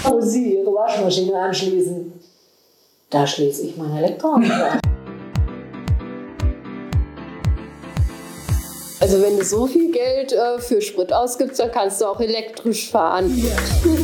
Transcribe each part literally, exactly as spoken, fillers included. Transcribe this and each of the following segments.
Wo Sie Ihre Waschmaschine anschließen, da schließe ich mein Elektroauto an. Also wenn du so viel Geld äh, für Sprit ausgibst, dann kannst du auch elektrisch fahren. Ja.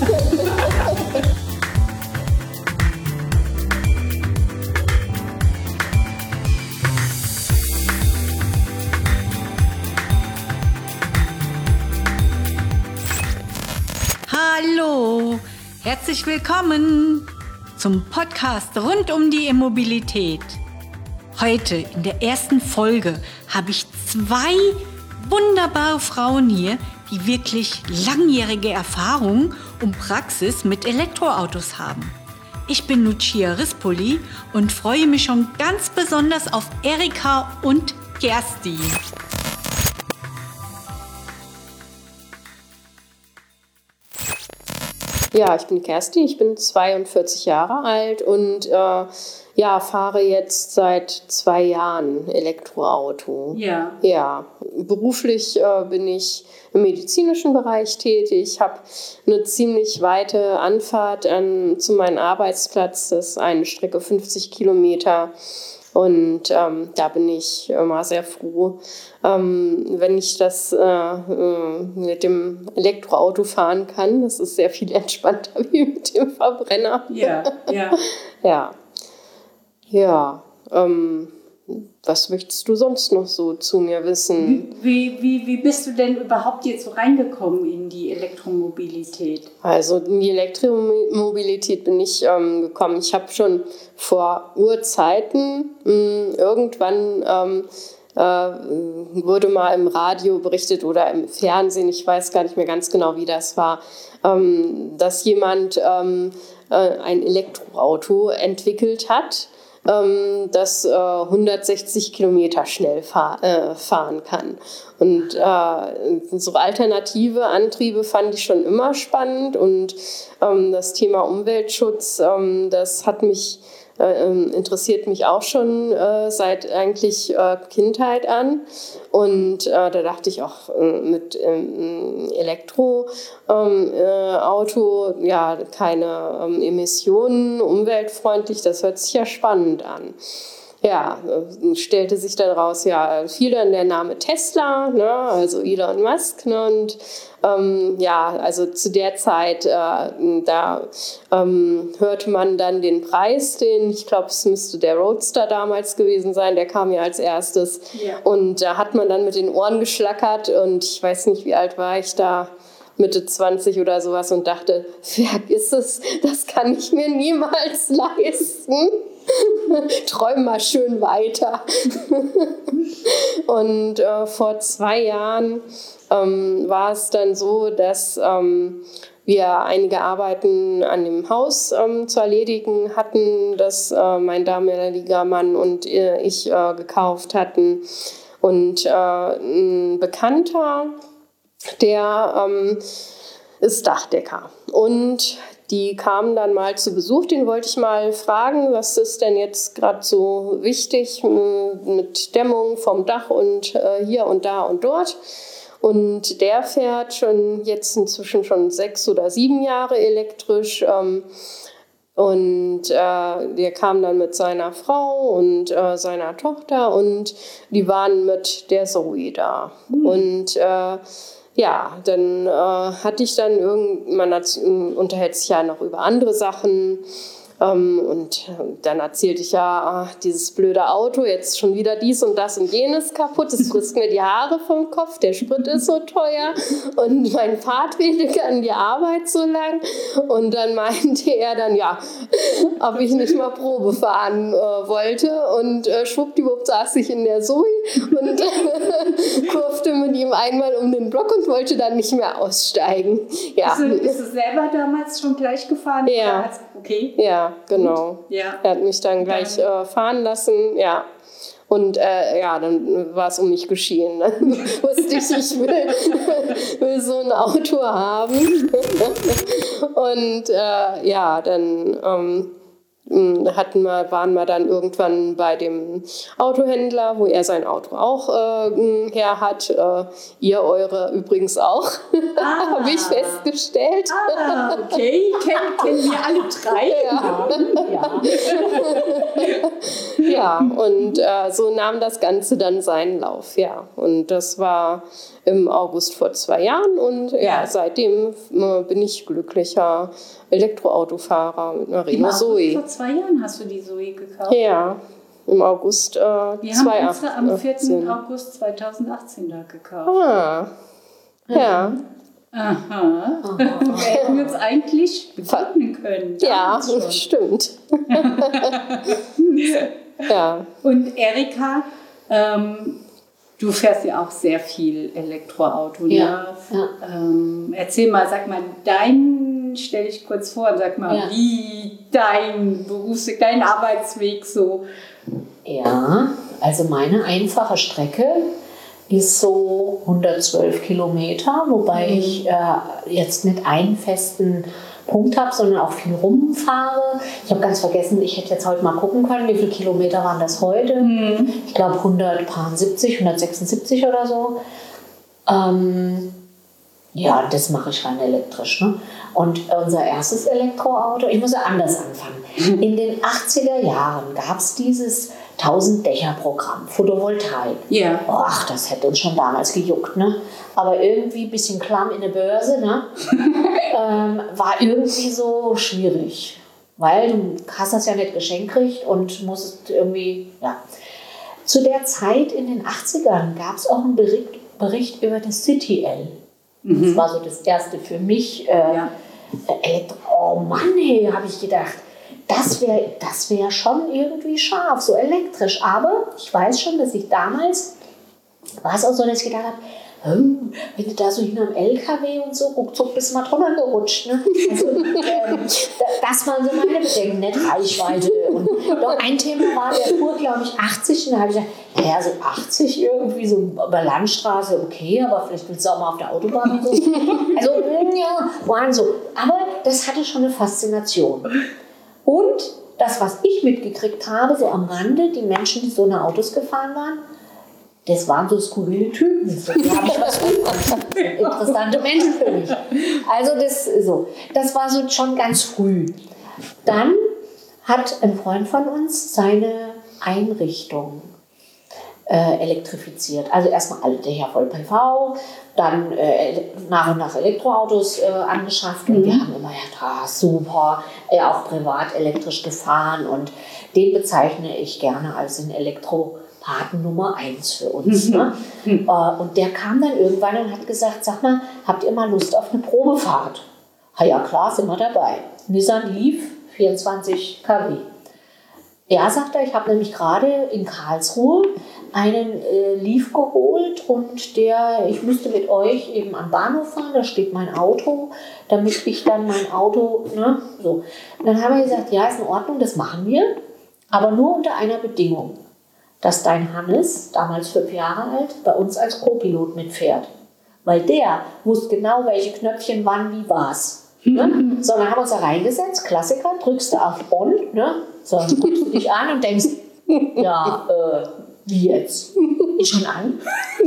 Hallo, herzlich willkommen zum Podcast rund um die E-Mobilität. Heute in der ersten Folge habe ich zwei wunderbare Frauen hier, die wirklich langjährige Erfahrung und Praxis mit Elektroautos haben. Ich bin Lucia Rispoli und freue mich schon ganz besonders auf Erika und Kerstin. Ja, ich bin Kerstin, ich bin zweiundvierzig Jahre alt und äh, ja, fahre jetzt seit zwei Jahren Elektroauto. Ja. Ja, beruflich äh, bin ich im medizinischen Bereich tätig, habe eine ziemlich weite Anfahrt an, zu meinem Arbeitsplatz, das ist eine Strecke fünfzig Kilometer. Und ähm, da bin ich immer sehr froh, ähm, wenn ich das äh, äh, mit dem Elektroauto fahren kann. Das ist sehr viel entspannter wie mit dem Verbrenner. Ja, ja. Ja, ja. Ähm, was möchtest du sonst noch so zu mir wissen? Wie, wie, wie bist du denn überhaupt jetzt so reingekommen in die Elektromobilität? Also in die Elektromobilität bin ich ähm, gekommen. Ich habe schon vor Urzeiten mh, irgendwann ähm, äh, wurde mal im Radio berichtet oder im Fernsehen, ich weiß gar nicht mehr ganz genau, wie das war, ähm, dass jemand ähm, äh, ein Elektroauto entwickelt hat, das äh, hundertsechzig Kilometer schnell fahr, äh, fahren kann. Und äh, so alternative Antriebe fand ich schon immer spannend und ähm, das Thema Umweltschutz, ähm, das hat mich äh, interessiert mich auch schon äh, seit eigentlich äh, Kindheit an. Und äh, da dachte ich auch äh, mit ähm, Elektroauto, ähm, äh, ja, keine ähm, Emissionen, umweltfreundlich, das hört sich ja spannend an. Ja, äh, stellte sich dann raus, ja, fiel dann der Name Tesla, ne, also Elon Musk, ne, und ähm, ja, also zu der Zeit, äh, da ähm, hörte man dann den Preis, den, ich glaube, es müsste der Roadster damals gewesen sein, der kam ja als erstes. Ja. Und da hat man dann mit den Ohren geschlackert und ich weiß nicht, wie alt war ich da, Mitte zwanzig oder sowas und dachte, vergiss es, das kann ich mir niemals leisten. Träum mal schön weiter. Und äh, vor zwei Jahren ähm, war es dann so, dass ähm, wir einige Arbeiten an dem Haus ähm, zu erledigen hatten, das äh, mein damaliger Mann und äh, ich äh, gekauft hatten. Und äh, ein Bekannter, der ähm, ist Dachdecker. Und die kamen dann mal zu Besuch, den wollte ich mal fragen, was ist denn jetzt gerade so wichtig mit Dämmung vom Dach und äh, hier und da und dort. Und der fährt schon jetzt inzwischen schon sechs oder sieben Jahre elektrisch. Ähm, und äh, der kam dann mit seiner Frau und äh, seiner Tochter und die waren mit der Zoe da. Mhm. Und äh, ja, dann äh, hatte ich dann irgend, man hat, unterhält sich ja noch über andere Sachen ähm, und dann erzählte ich ja, ach, dieses blöde Auto, jetzt schon wieder dies und das und jenes kaputt, das frisst mir die Haare vom Kopf, der Sprit ist so teuer und mein Fahrtweg an die Arbeit so lang und dann meinte er dann, ja, ob ich nicht mal Probe fahren äh, wollte und äh, schwuppdiwupp saß ich in der Zoe und äh, kurfte mit ihm einmal um den Block und wollte dann nicht mehr aussteigen. Ja. Bist, du, bist du selber damals schon gleich gefahren? Ja. Okay. Ja, genau. Ja. Er hat mich dann gleich äh, fahren lassen, ja. Und äh, ja, dann war es um mich geschehen. Dann wusste ich, ich will, will so ein Auto haben. Und äh, ja, dann ähm, hatten wir, waren wir dann irgendwann bei dem Autohändler, wo er sein Auto auch äh, her hat. Äh, ihr eure übrigens auch, ah. habe ich festgestellt. Ah, okay, kennen, kennen wir alle drei. Ja, ja. ja und äh, so nahm das Ganze dann seinen Lauf. Ja. Und das war im August vor zwei Jahren und ja, ja seitdem äh, bin ich glücklicher Elektroautofahrer mit einer Renault Zoe. Vor zwei Jahren hast du die Zoe gekauft? Ja, im August äh, Wir haben unsere am vierten August zweitausendachtzehn da gekauft. Ah, ja. Aha. Aha. Wir hätten uns eigentlich begegnen können. Ja, schon. Stimmt. ja. Und Erika, ähm, du fährst ja auch sehr viel Elektroauto. Ja. Ne? ja. Ähm, erzähl mal, sag mal, dein, stell dich kurz vor und sag mal, ja. wie dein Berufsweg, dein Arbeitsweg so. Ja, also meine einfache Strecke ist so hundertzwölf Kilometer, wobei mhm. ich äh, jetzt nicht einen festen Punkt habe, sondern auch viel rumfahre. Ich habe ganz vergessen, ich hätte jetzt heute mal gucken können, wie viele Kilometer waren das heute. Mhm. Ich glaube hundertsiebzig, hundertsechsundsiebzig oder so. Ähm, ja, das mache ich rein elektrisch. Ne? Und unser erstes Elektroauto, ich muss ja anders anfangen. In den achtziger Jahren gab es dieses tausend-Dächer-Programm, Photovoltaik. Yeah. Ach, das hätte uns schon damals gejuckt, ne? Aber irgendwie ein bisschen klamm in der Börse, ne? ähm, war irgendwie so schwierig. Weil du hast das ja nicht geschenkt gekriegt und musst irgendwie, ja. Zu der Zeit in den achtzigern gab es auch einen Bericht, Bericht über das City-L. Mhm. Das war so das erste für mich. Äh, ja. Elektro- oh Mann, hey, habe ich gedacht. Das wäre das wär schon irgendwie scharf, so elektrisch. Aber ich weiß schon, dass ich damals, war es auch so, dass ich gedacht habe, hm, wenn du da so hinterm L K W und so, ruckzuck bist du mal drüber gerutscht. Ne? Also, ähm, das waren so meine Bedenken, nicht Reichweite. Und doch ein Thema war, der fuhr, glaube ich, achtzig. Und da habe ich gedacht, naja, so achtzig irgendwie, so über Landstraße, okay, aber vielleicht willst du auch mal auf der Autobahn und so. Also, ja, waren so. Aber das hatte schon eine Faszination. Und das, was ich mitgekriegt habe, so am Rande, die Menschen, die so eine Autos gefahren waren, das waren so skurrile Typen. So, die habe ich was gut. Interessante Menschen für mich. Also das, so, das war so schon ganz früh. Dann hat ein Freund von uns seine Einrichtung äh, elektrifiziert. Also erstmal alle Dächer voll P V, dann äh, nach und nach Elektroautos äh, angeschafft. Und mhm. wir haben immer gedacht, ah, super, äh, auch privat elektrisch gefahren. Und den bezeichne ich gerne als den Elektropathen Nummer eins für uns. Ne? Mhm. Äh, und der kam dann irgendwann und hat gesagt, sag mal, habt ihr mal Lust auf eine Probefahrt? Ha, ja klar, sind wir dabei. Nissan Leaf, vierundzwanzig Kilowatt. Ja, sagt er, ich habe nämlich gerade in Karlsruhe einen äh, Leaf geholt und der, ich müsste mit euch eben am Bahnhof fahren, da steht mein Auto, damit ich dann mein Auto, ne, so. Und dann haben wir gesagt, ja, ist in Ordnung, das machen wir, aber nur unter einer Bedingung, dass dein Hannes, damals fünf Jahre alt, bei uns als Co-Pilot mitfährt. Weil der wusste genau, welche Knöpfchen wann wie was. Ne? So, dann haben wir uns da reingesetzt, Klassiker, drückst du auf On, ne? So, dann guckst du dich an und denkst, ja, äh, wie jetzt? Ist schon an?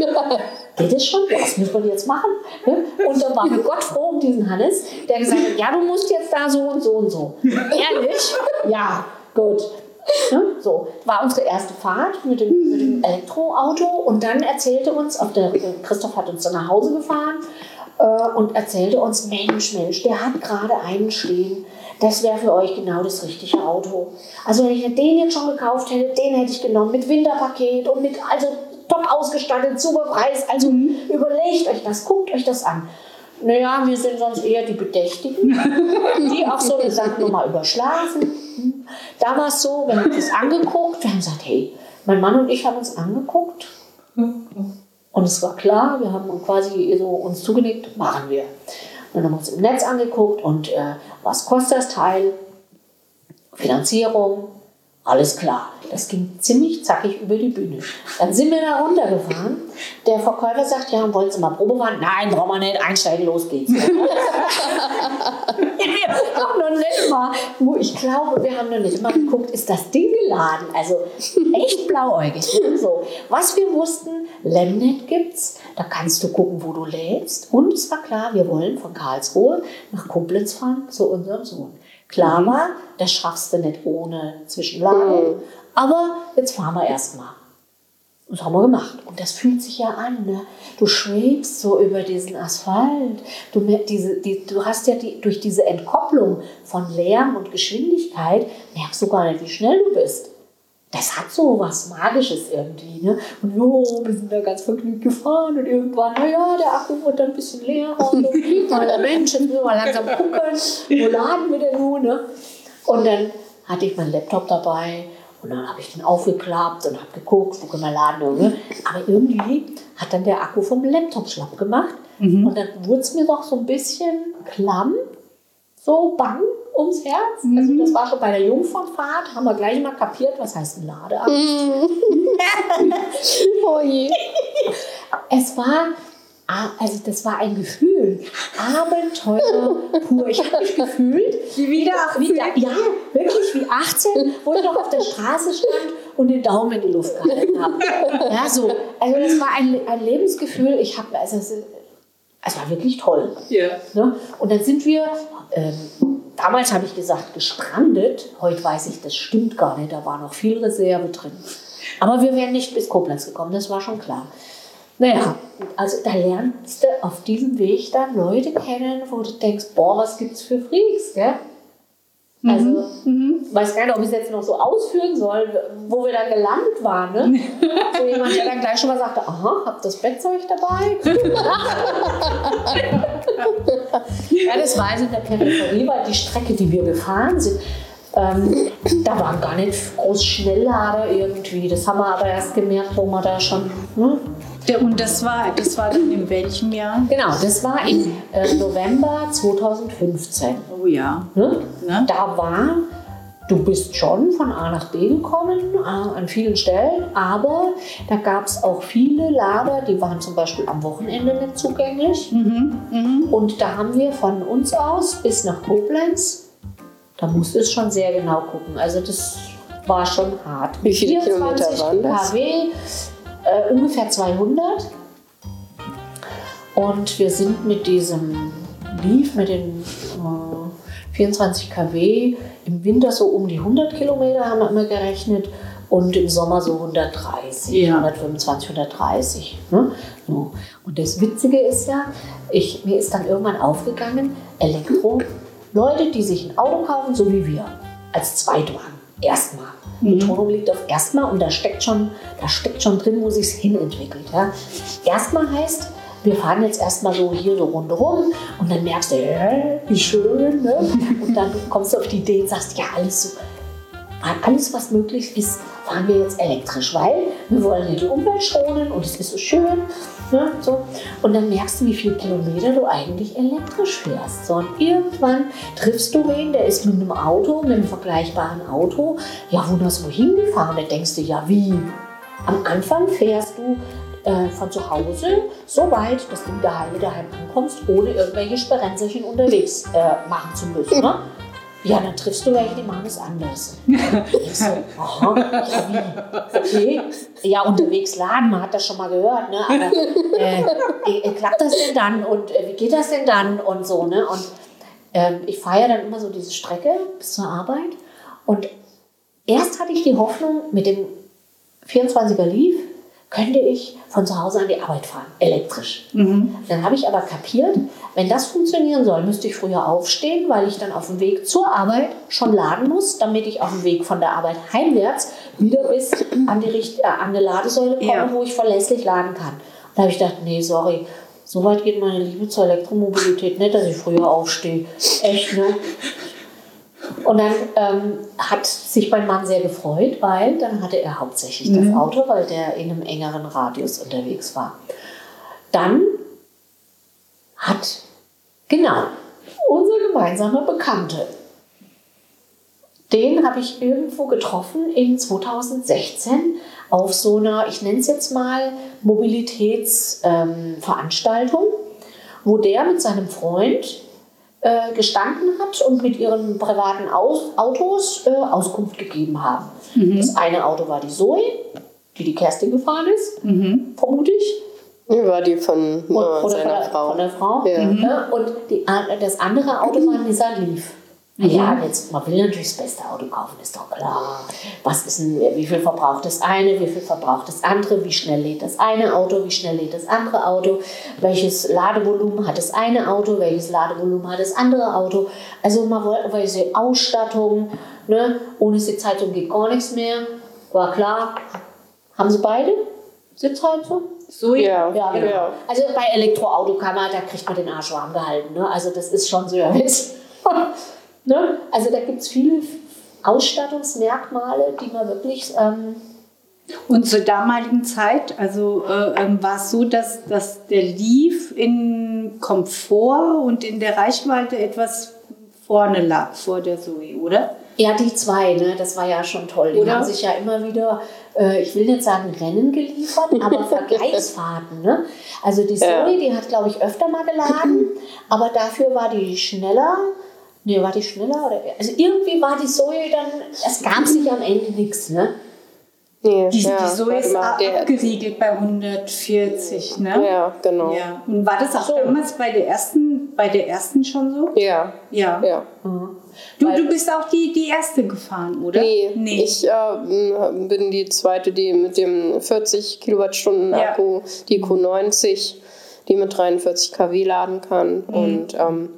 Geht es schon? Was müssen wir jetzt machen? Ne? Und dann waren wir Gott froh um diesen Hannes, der gesagt hat, ja, du musst jetzt da so und so und so. Ehrlich? Ja, gut. Ne? So, war unsere erste Fahrt mit dem, mit dem Elektroauto und dann erzählte uns, auf der, Christoph hat uns dann nach Hause gefahren äh, und erzählte uns, Mensch, Mensch, der hat gerade einen stehen, das wäre für euch genau das richtige Auto. Also wenn ich den jetzt schon gekauft hätte, den hätte ich genommen mit Winterpaket und mit, also top ausgestattet, super Preis, also mhm. überlegt euch das, guckt euch das an. Naja, wir sind sonst eher die Bedächtigen, die auch so eine Sache nochmal überschlafen. Da war es so, wir haben uns das angeguckt, wir haben gesagt, hey, mein Mann und ich haben uns angeguckt und es war klar, wir haben quasi so uns zugenickt, machen wir. Und dann haben wir uns im Netz angeguckt und äh, was kostet das Teil, Finanzierung, alles klar. Das ging ziemlich zackig über die Bühne. Dann sind wir da runtergefahren Der Verkäufer sagt, ja, wollen Sie mal Probe fahren? Nein, brauchen wir nicht, einsteigen, los geht's. Wir haben noch nicht mal, ich glaube, wir haben noch nicht mal geguckt, ist das Ding geladen? Also echt blauäugig. So. Was wir wussten, Lemnet gibt's, da kannst du gucken, wo du lädst. Und es war klar, wir wollen von Karlsruhe nach Koblenz fahren zu unserem Sohn. Klar war, das schaffst du nicht ohne Zwischenladung, mhm. aber jetzt fahren wir erstmal. Und das haben wir gemacht. Und das fühlt sich ja an. Ne? Du schwebst so über diesen Asphalt. Du, diese, die, du hast ja die, durch diese Entkopplung von Lärm und Geschwindigkeit, merkst du gar nicht, wie schnell du bist. Das hat so was Magisches irgendwie. Ne? Und jo, wir sind da ganz vergnügt gefahren und irgendwann, naja, der Akku wird dann ein bisschen leerer. Und so, Mensch, jetzt müssen wir langsam gucken, wo laden wir denn nun? Ne? Und dann hatte ich meinen Laptop dabei. Und dann habe ich den aufgeklappt und habe geguckt, wo können wir laden. Ne? Aber irgendwie hat dann der Akku vom Laptop schlapp gemacht. Mhm. Und dann wurde es mir doch so ein bisschen klamm, so bang ums Herz. Mhm. Also das war schon bei der Jungfernfahrt, haben wir gleich mal kapiert, was heißt ein Ladeakku. Mhm. Oh je. Es war... Also das war ein Gefühl, Abenteuer pur. Ich habe mich gefühlt, wie wieder achtzehn. Wie, ja, wirklich wie achtzehn, wo ich noch auf der Straße stand und den Daumen in die Luft gehalten habe. Ja, so. Also das war ein, ein Lebensgefühl. Ich habe, also es, es war wirklich toll. Yeah. Ne? Und dann sind wir, ähm, damals habe ich gesagt, gestrandet. Heute weiß ich, das stimmt gar nicht. Da war noch viel Reserve drin. Aber wir wären nicht bis Koblenz gekommen, das war schon klar. Naja, also da lernst du auf diesem Weg dann Leute kennen, wo du denkst, boah, was gibt's für Freaks, gell? Also, mhm. ich weiß gar nicht, ob ich es jetzt noch so ausführen soll, wo wir dann gelandet waren, ne? So jemand, der dann gleich schon mal sagte, aha, habt das Bettzeug dabei? Ja, das war also in der Peripherie, weil die Strecke, die wir gefahren sind, ähm, da waren gar nicht groß Schnelllader irgendwie. Das haben wir aber erst gemerkt, wo wir da schon... Ne? Und das war, das war dann in welchem Jahr? Genau, das war im äh, November zweitausendfünfzehn. Oh ja. Ne? Ne? Da war, du bist schon von A nach B gekommen, äh, an vielen Stellen, aber da gab es auch viele Lader, die waren zum Beispiel am Wochenende nicht zugänglich. Mhm, mh. Und da haben wir von uns aus bis nach Koblenz, da musste es schon sehr genau gucken. Also das war schon hart. Wie viele Kilometer waren das? K W, Äh, ungefähr zweihundert. Und wir sind mit diesem Leaf, mit den äh, vierundzwanzig Kilowatt, im Winter so um die hundert Kilometer haben wir immer gerechnet und im Sommer so hundertdreißig, ja. hundertfünfundzwanzig, hundertdreißig. Ne? So. Und das Witzige ist ja, ich, mir ist dann irgendwann aufgegangen, Elektro, Leute, die sich ein Auto kaufen, so wie wir, als Zweitwagen, erstmal. Die Betonung liegt auf erstmal und da steckt schon, da steckt schon drin, wo sich es hinentwickelt. Ja. Erstmal heißt, wir fahren jetzt erstmal so hier so rundherum und dann merkst du, äh, wie schön. Ne? Und dann kommst du auf die Idee und sagst, ja, alles, so, alles was möglich ist, fahren wir jetzt elektrisch, weil wir wollen die Umwelt schonen und es ist so schön. Ne? So. Und dann merkst du, wie viele Kilometer du eigentlich elektrisch fährst. So, und irgendwann triffst du wen, der ist mit einem Auto, mit einem vergleichbaren Auto, ja, wunderbar hingefahren. Da denkst du, ja, wie? Am Anfang fährst du äh, von zu Hause so weit, dass du wieder heile daheim ankommst, ohne irgendwelche Sperenzerchen unterwegs äh, machen zu müssen. Ne? Ja, dann triffst du welche, die machen es anders. Ich so, aha, ja, wie? Okay. Ja, unterwegs laden, man hat das schon mal gehört, ne? Aber äh, äh, klappt das denn dann? Und äh, wie geht das denn dann? Und so, ne? Und äh, ich fahre ja dann immer so diese Strecke bis zur Arbeit. Und erst hatte ich die Hoffnung, mit dem vierundzwanziger Leaf könnte ich von zu Hause an die Arbeit fahren, elektrisch. Mhm. Dann habe ich aber kapiert, wenn das funktionieren soll, müsste ich früher aufstehen, weil ich dann auf dem Weg zur Arbeit schon laden muss, damit ich auf dem Weg von der Arbeit heimwärts wieder bis an die, Richt- äh, an die Ladesäule komme, ja. wo ich verlässlich laden kann. Da habe ich gedacht, nee, sorry, so weit geht meine Liebe zur Elektromobilität nicht, dass ich früher aufstehe. Echt, ne? Und dann ähm, hat sich mein Mann sehr gefreut, weil dann hatte er hauptsächlich das Auto, weil der in einem engeren Radius unterwegs war. Dann hat, genau, unser gemeinsamer Bekannte, den habe ich irgendwo getroffen in zweitausendsechzehn auf so einer, ich nenne es jetzt mal, Mobilitätsveranstaltung, ähm, wo der mit seinem Freund äh, gestanden hat und mit ihren privaten Aus- Autos äh, Auskunft gegeben haben. Mhm. Das eine Auto war die Zoe, die die Kerstin gefahren ist, mhm. vermute ich. Die war die von, äh, oder seiner von der, Frau. Von der Frau. Ja. Mhm. Ja, und die, das andere Auto war ein Nissan Leaf. Mhm. Ja, jetzt, man will natürlich das beste Auto kaufen, ist doch klar. Was ist denn, wie viel verbraucht das eine, wie viel verbraucht das andere, wie schnell lädt das eine Auto, wie schnell lädt das andere Auto, welches Ladevolumen hat das eine Auto, welches Ladevolumen hat das andere Auto. Also man wollte welche Ausstattung, ne? Ohne Sitzheizung geht gar nichts mehr. War klar. Haben sie beide Sitzheizung? So, ja. Ja, genau. Ja. Also bei Elektroautokammer, da kriegt man den Arsch warm gehalten. Ne? Also das ist schon Service. Ne? Also da gibt es viele Ausstattungsmerkmale, die man wirklich... Ähm Und zur damaligen Zeit, also äh, ähm, war es so, dass, dass der Leaf in Komfort und in der Reichweite etwas vorne lag, vor der Zoe, oder? Ja, die zwei, ne? Das war ja schon toll. Die oder? haben sich ja immer wieder, äh, ich will nicht sagen Rennen geliefert, aber Vergleichsfahrten. Ne? Also die Zoe, ja. die hat, glaube ich, öfter mal geladen, aber dafür war die schneller. Nee, war die schneller? Oder? Also irgendwie war die Zoe dann, es gab sich am Ende nichts, ne? Nee, die, ja, die Zoe ist mal, abgeriegelt bei hundertvierzig, ne? Ja, genau. Ja. Und war das auch so. damals bei der ersten, bei der ersten schon so? Ja. Ja. ja. Mhm. Du, du bist auch die, die erste gefahren, oder? Nee, nee. ich äh, bin die zweite, die mit dem vierzig Kilowattstunden Akku, ja. die Q neunzig, die mit dreiundvierzig Kilowatt laden kann. Mhm. Und ähm,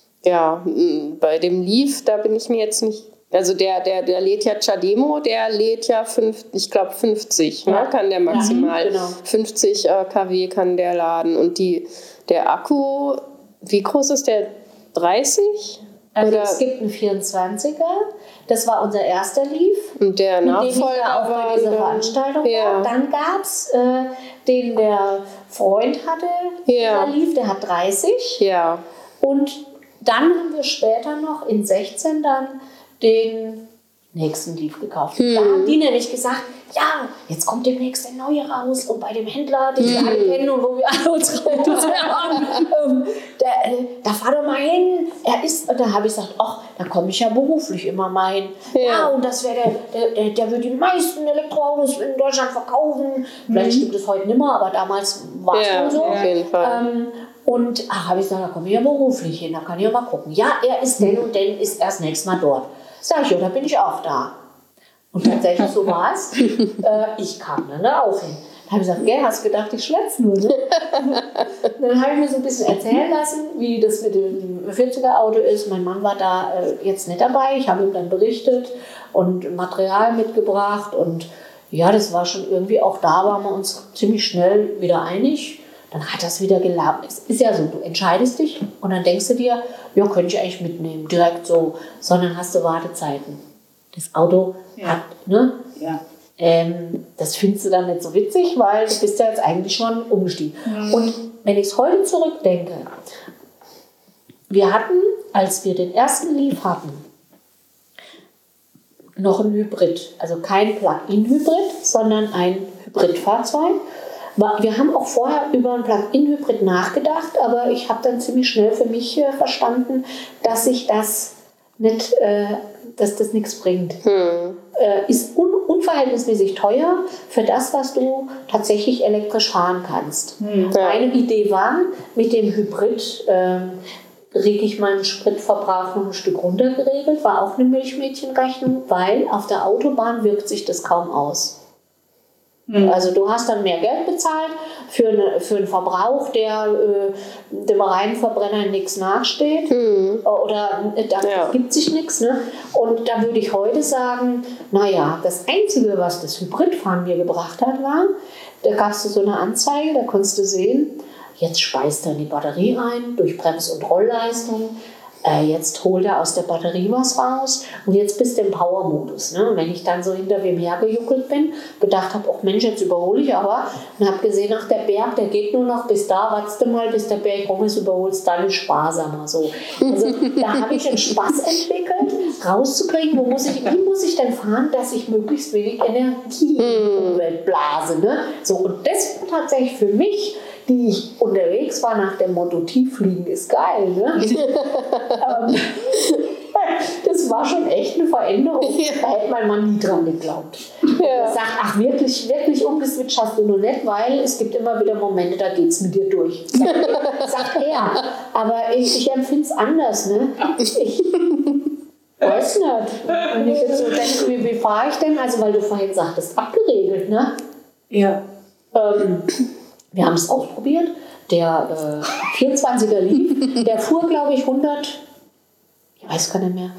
ja, bei dem Leaf, da bin ich mir jetzt nicht... Also der, der, der lädt ja Chademo, der lädt ja, fünf, ich glaube fünfzig, ja. ne, kann der maximal. Ja, genau. fünfzig äh, Kilowatt kann der laden. Und die, der Akku, wie groß ist der? dreißig? Also Oder? Es gibt einen vierundzwanziger, das war unser erster Leaf. Und der Nachfolger auch war bei dieser Veranstaltung. Ja. War. Dann gab es äh, den der Freund hatte, ja. der Leaf, der hat dreißig. Ja. Und dann haben wir später noch in sechzehn dann den nächsten Leaf gekauft. Hm. Da haben die nämlich gesagt, ja, jetzt kommt demnächst der neue raus und bei dem Händler, den wir hm. alle kennen und wo wir alle unsere Autos haben, ähm, da, äh, da fahr doch mal hin. Er ist, und da habe ich gesagt, ach, da komme ich ja beruflich immer mal hin. Ja, ja und das wäre der, der, der, der wird die meisten Elektroautos in Deutschland verkaufen. Vielleicht hm. stimmt es heute nicht mehr, aber damals war es ja, schon so. Auf jeden Fall. Ähm, und ach, habe ich gesagt, da komme ich ja beruflich hin, da kann ich ja mal gucken. Ja, er ist denn und denn ist erst nächstes Mal dort. Sag ich, ja, da bin ich auch da. Und tatsächlich so war es. äh, ich kam dann da auch hin. Da habe ich gesagt, gell, hast du gedacht, ich schwätze nur, ne? Dann habe ich mir so ein bisschen erzählen lassen, wie das mit dem vierziger Auto ist. Mein Mann war da äh, jetzt nicht dabei. Ich habe ihm dann berichtet und Material mitgebracht. Und ja, das war schon irgendwie, auch da waren wir uns ziemlich schnell wieder einig. Dann hat das wieder gelabert. Es ist ja so, du entscheidest dich und dann denkst du dir, ja, könnte ich eigentlich mitnehmen, direkt so. Sondern hast du Wartezeiten. Das Auto ja. hat, ne? Ja. Ähm, das findest du dann nicht so witzig, weil du bist ja jetzt eigentlich schon umgestiegen. Mhm. Und wenn ich es heute zurückdenke, wir hatten, als wir den ersten Leaf hatten, noch ein Hybrid. Also kein Plug-in-Hybrid, sondern ein Hybridfahrzeug. Wir haben auch vorher über ein Plug-in-Hybrid nachgedacht, aber ich habe dann ziemlich schnell für mich äh, verstanden, dass sich das nicht, äh, dass das nichts bringt. Hm. Äh, ist un unverhältnismäßig teuer für das, was du tatsächlich elektrisch fahren kannst. Hm. Ja. Meine Idee war, mit dem Hybrid äh, kriege ich meinen Spritverbrauch noch ein Stück runter geregelt, war auch eine Milchmädchenrechnung, weil auf der Autobahn wirkt sich das kaum aus. Also du hast dann mehr Geld bezahlt für, eine, für einen Verbrauch, der äh, dem reinen Verbrenner nichts nachsteht. Mhm. Oder äh, da ja. gibt sich nichts. Ne? Und da würde ich heute sagen, naja, das Einzige, was das Hybridfahren mir gebracht hat, war, da gab es so eine Anzeige, da konntest du sehen, jetzt speist er die Batterie ein durch Brems- und Rollleistung. äh, jetzt holt er aus der Batterie was raus und jetzt bist du im Power-Modus. Ne? Und wenn ich dann so hinter wem hergejuckelt bin, gedacht habe, oh Mensch, jetzt überhole ich aber, und habe gesehen, ach, der Berg, der geht nur noch bis da, wartest du mal, bis der Berg rum ist, überholst, dann ist sparsamer. So. Also da habe ich einen Spaß entwickelt, rauszukriegen, wo muss ich, wie muss ich denn fahren, dass ich möglichst wenig Energie in die Umwelt blase. Ne? So, und das war tatsächlich für mich, die ich unterwegs war nach dem Motto, Tieffliegen ist geil. Ne? ähm, das war schon echt eine Veränderung. Da hätte mein Mann nie dran geglaubt. Ja. Er sagt, ach wirklich, wirklich umgeswitcht hast du nur nicht, weil es gibt immer wieder Momente, da geht es mit dir durch. Sagt er. Aber ich, ich empfinde es anders. Ne? Ich weiß nicht. Wenn ich jetzt so denke, wie, wie fahre ich denn? Also weil du vorhin sagtest, abgeregelt. Ne? Ja. Ähm, wir haben es ausprobiert. Der äh, vierundzwanziger lief. Der fuhr, glaube ich, hundert, ich weiß gar nicht mehr,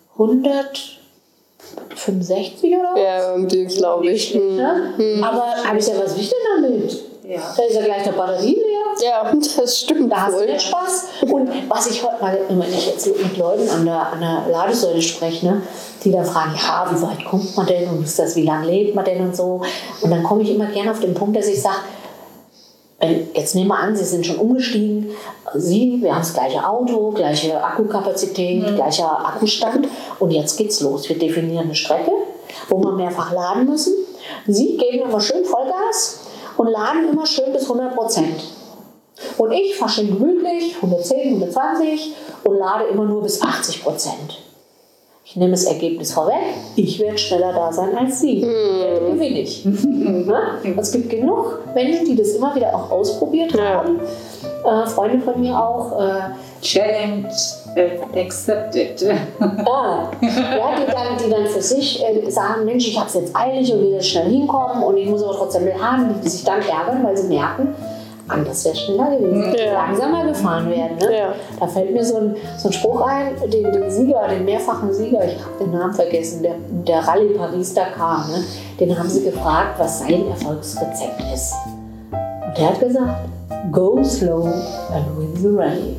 hundertfünfundsechzig oder was? Ja, irgendwie, glaube ich. Ne? Hm. Aber habe ich ja, was will ich denn damit? Ja. Da ist ja gleich der Batterie leer. Ja, das stimmt. Da hast wohl. du den Spaß. Und was ich heute mal, wenn ich jetzt mit Leuten an der, an der Ladesäule spreche, ne, die dann fragen, ja, wie weit kommt man denn und ist das, wie lange lebt man denn und so. Und dann komme ich immer gerne auf den Punkt, dass ich sage, jetzt nehmen wir an, Sie sind schon umgestiegen. Sie, wir haben das gleiche Auto, gleiche Akkukapazität, mhm. gleicher Akkustand. Und jetzt geht's los. Wir definieren eine Strecke, wo wir mehrfach laden müssen. Sie geben immer schön Vollgas und laden immer schön bis hundert Prozent. Und ich fahre schön gemütlich, hundertzehn, hundertzwanzig und lade immer nur bis achtzig Prozent. Ich nehme das Ergebnis vorweg, ich werde schneller da sein als Sie. Ich werde gewinne ich. Es gibt genug Menschen, die das immer wieder auch ausprobiert haben. Äh, Freunde von mir auch. Äh, Challenge accepted. ah, ja, die, dann, die dann für sich äh, sagen, Mensch, ich habe es jetzt eilig und will jetzt schnell hinkommen und ich muss aber trotzdem will haben, die sich dann ärgern, weil sie merken, anders wäre schneller gewesen, ja. langsamer gefahren werden. Ne? Ja. Da fällt mir so ein, so ein Spruch ein, den, den Sieger, den mehrfachen Sieger, ich habe den Namen vergessen, der, der Rallye Paris-Dakar, ne? Den haben sie gefragt, was sein Erfolgsrezept ist. Und der hat gesagt, go slow and win the rally.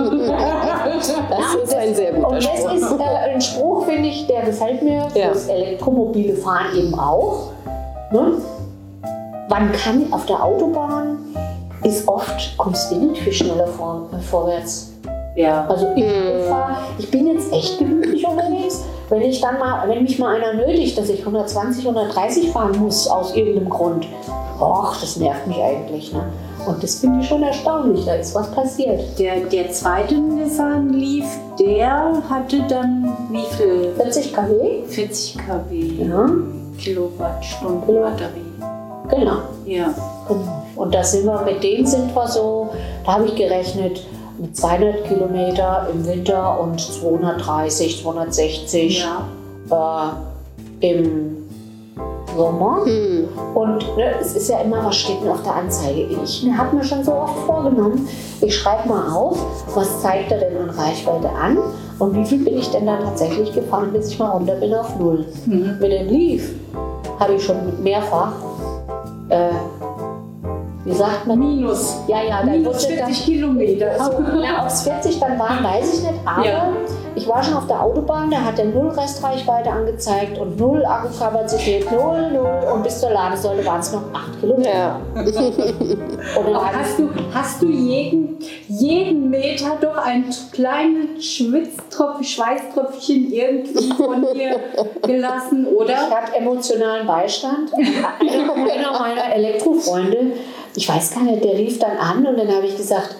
Das ist ein sehr guter Und das Spruch. ist äh, ein Spruch, finde ich, der gefällt mir ja. fürs elektromobile Fahren eben auch. Ne? Man kann auf der Autobahn ist oft, kommst du nicht viel schneller vor, vorwärts. Ja. Also ich, mm. fahr, ich bin jetzt echt gemütlich unterwegs. Wenn ich dann mal, wenn mich mal einer nötigt, dass ich hundertzwanzig, hundertdreißig fahren muss aus irgendeinem Grund, och, das nervt mich eigentlich. Ne? Und das finde ich schon erstaunlich, da ist was passiert. Der, der zweite Nissan Leaf, der hatte dann wie viel? vierzig Kilowatt? vierzig Kilowatt. Ja. Kilowattstunden Kilowatt. Batterie. Genau. Ja. Genau. Und da sind wir, mit denen sind wir so, da habe ich gerechnet, mit zweihundert Kilometer im Winter und zweihundertdreißig, zweihundertsechzig ja. äh, im Sommer. Hm. Und ne, es ist ja immer, was steht denn auf der Anzeige? Ich habe mir schon so oft vorgenommen, ich schreibe mal auf, was zeigt er denn an Reichweite an und wie viel bin ich denn da tatsächlich gefahren, bis ich mal runter bin auf null. Mhm. Mit dem Leaf habe ich schon mehrfach äh, wie sagt man? Minus. Ja, ja, dann Minus vierzig Kilometer. Also, na, ob es vierzig dann waren, weiß ich nicht. Aber ja. ich war schon auf der Autobahn, da hat der null Restreichweite angezeigt und null Akkukapazität, null, null. Und bis zur Ladesäule waren es noch acht Kilometer. Ja. Und dann hast, du, hast du jeden, jeden Meter doch ein kleines Schwitztropfen, Schweißtröpfchen irgendwie von dir gelassen, oder? Ich hatte emotionalen Beistand. Einer, einer meiner Elektrofreunde, ich weiß gar nicht, der rief dann an und dann habe ich gesagt,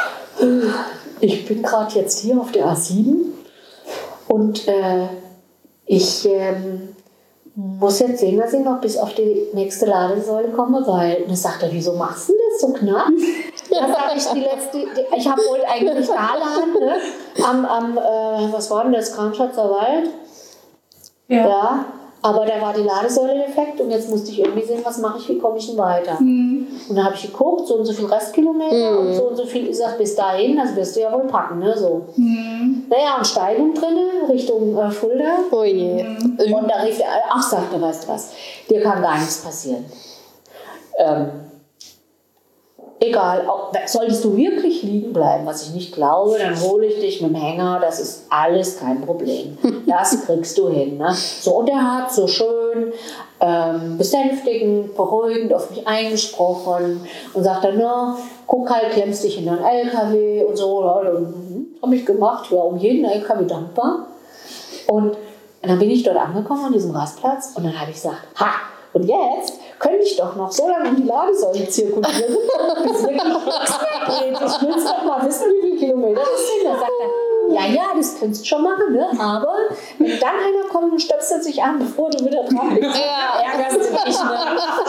ich bin gerade jetzt hier auf der A sieben und äh, ich ähm, muss jetzt sehen, dass ich noch bis auf die nächste Ladesäule komme, weil, und dann sagt er, wieso machst du das so knapp? Da sage ich, die letzte, die, ich wollte eigentlich da laden, ne? am, am äh, was war denn das, Kramschatzer Wald? Ja. ja. Aber da war die Ladesäule defekt und jetzt musste ich irgendwie sehen, was mache ich, wie komme ich denn weiter. Mhm. Und dann habe ich geguckt, so und so viel Restkilometer mhm. und so und so viel, ich sage, bis dahin, das wirst du ja wohl packen, ne, so. Mhm. Naja, und Steigung drin, Richtung äh, Fulda. Oh je. Mhm. Und da rief er, ach, sagte, weißt du was, dir kann gar nichts passieren. Ähm, egal, auch, solltest du wirklich liegen bleiben, was ich nicht glaube, dann hole ich dich mit dem Hänger, das ist alles kein Problem. Das kriegst du hin. Ne? So, und er hat so schön ähm, besänftigend, beruhigend auf mich eingesprochen und sagt dann, na, guck halt, klemmst dich in deinen L K W und so. Ja, habe ich gemacht, war um jeden L K W dankbar. Und dann bin ich dort angekommen an diesem Rastplatz und dann habe ich gesagt, ha, und jetzt könnte ich doch noch so lange um die Ladesäule zirkulieren, bis wirklich nichts mehr geht. Ich will es doch mal wissen, wie viele Kilometer das sind. Da sagt er, ja, ja, das kannst du schon machen, ne? Aber wenn dann einer kommt und stöpselt sich an, bevor du wieder dran bist, ja. ärgerst du dich, ne?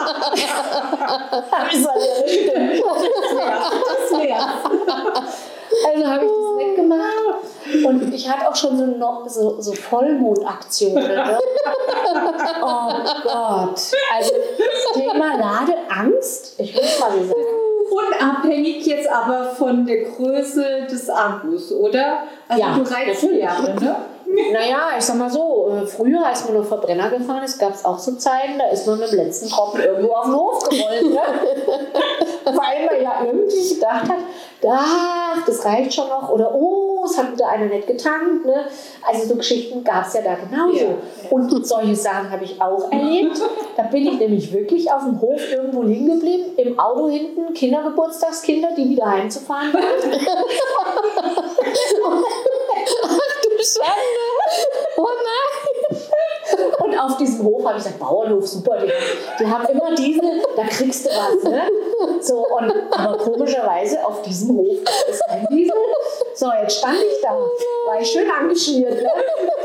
Das ist ja richtig. Das wär's. Also habe ich das nicht gemacht. Und ich hatte auch schon so, noch so, so Vollmondaktionen. Ne? Oh Gott. Also das Thema Ladeangst, ich muss mal so sagen. Unabhängig jetzt aber von der Größe des Akkus, oder? Also ja, du reizt Jahre, ne? Naja, ich sag mal so, früher, als man nur Verbrenner gefahren ist, gab es auch so Zeiten, da ist man mit dem letzten Tropfen irgendwo auf den Hof gerollt. Ne? Weil man ja irgendwie gedacht hat, ach, das reicht schon noch. Oder, oh, es hat wieder einer nicht getankt. Ne? Also so Geschichten gab es ja da genauso. Ja. Und solche Sachen habe ich auch erlebt. Da bin ich nämlich wirklich auf dem Hof irgendwo liegen geblieben, im Auto hinten, Kindergeburtstagskinder, die wieder heimzufahren waren. Schande. Oh nein! Und auf diesem Hof habe ich gesagt, Bauernhof, super, die, die haben immer Diesel, da kriegst du was, ne? So, und, aber komischerweise auf diesem Hof ist kein Diesel. So, jetzt stand ich da, war ich schön angeschmiert, ne?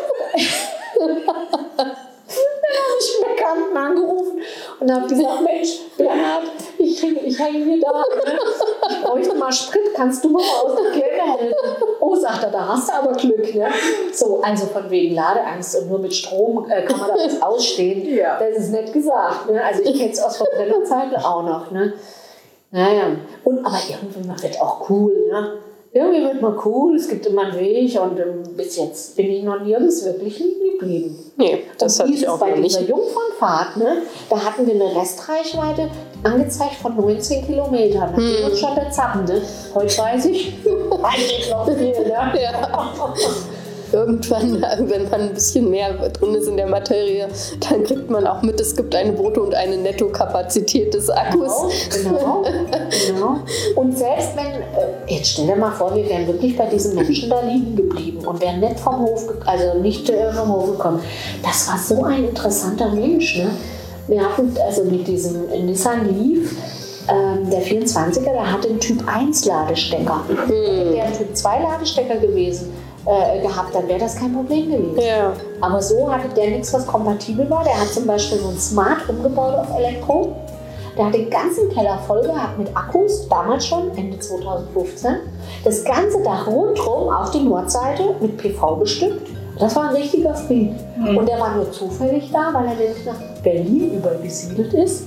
Dann habe ich einen Bekannten angerufen und habe gesagt, Mensch, Bernhard, ich, ich hänge hier da, ne? Ich bräuchte mal Sprit, kannst du mal aus der Kirche helfen? Oh, sagt er, da hast du aber Glück, ne? So, also von wegen Ladeangst und nur mit Strom äh, kann man da was ausstehen. Ja. Das ist nicht gesagt, ne? Also ich kenne es aus Verbrennerzeiten auch noch, ne? Naja, und aber irgendwie wird auch cool, ne? Irgendwie wird man cool, es gibt immer einen Weg und ähm, bis jetzt bin ich noch nirgends wirklich liegen geblieben. Nee, das hatte ich auch bei noch nicht. Bei dieser Jungfernfahrt, ne, da hatten wir eine Restreichweite angezeigt von neunzehn Kilometern. Da hm. ging uns schon der Zappen, ne? Heute weiß ich, eigentlich noch viel, ne? Ja. Irgendwann, wenn man ein bisschen mehr drin ist in der Materie, dann kriegt man auch mit, es gibt eine Brutto- und eine Nettokapazität des Akkus. Genau, genau, genau. Und selbst wenn, jetzt stell dir mal vor, wir wären wirklich bei diesen Menschen da liegen geblieben und wären nicht vom Hof, also nicht vom Hof gekommen. Das war so ein interessanter Mensch, ne? Wir hatten also mit diesem Nissan Leaf, ähm, der vierundzwanziger, der hatte einen Typ eins Ladestecker. Hm. Der ein Typ zwei Ladestecker gewesen. Äh, gehabt, dann wäre das kein Problem gewesen. Ja. Aber so hatte der nichts, was kompatibel war. Der hat zum Beispiel so ein Smart umgebaut auf Elektro. Der hat den ganzen Keller voll gehabt mit Akkus, damals schon, Ende zweitausendfünfzehn. Das ganze Dach rundherum auf die Nordseite mit P V bestückt. Das war ein richtiger Fried. Mhm. Und der war nur zufällig da, weil er nämlich nach Berlin übergesiedelt ist.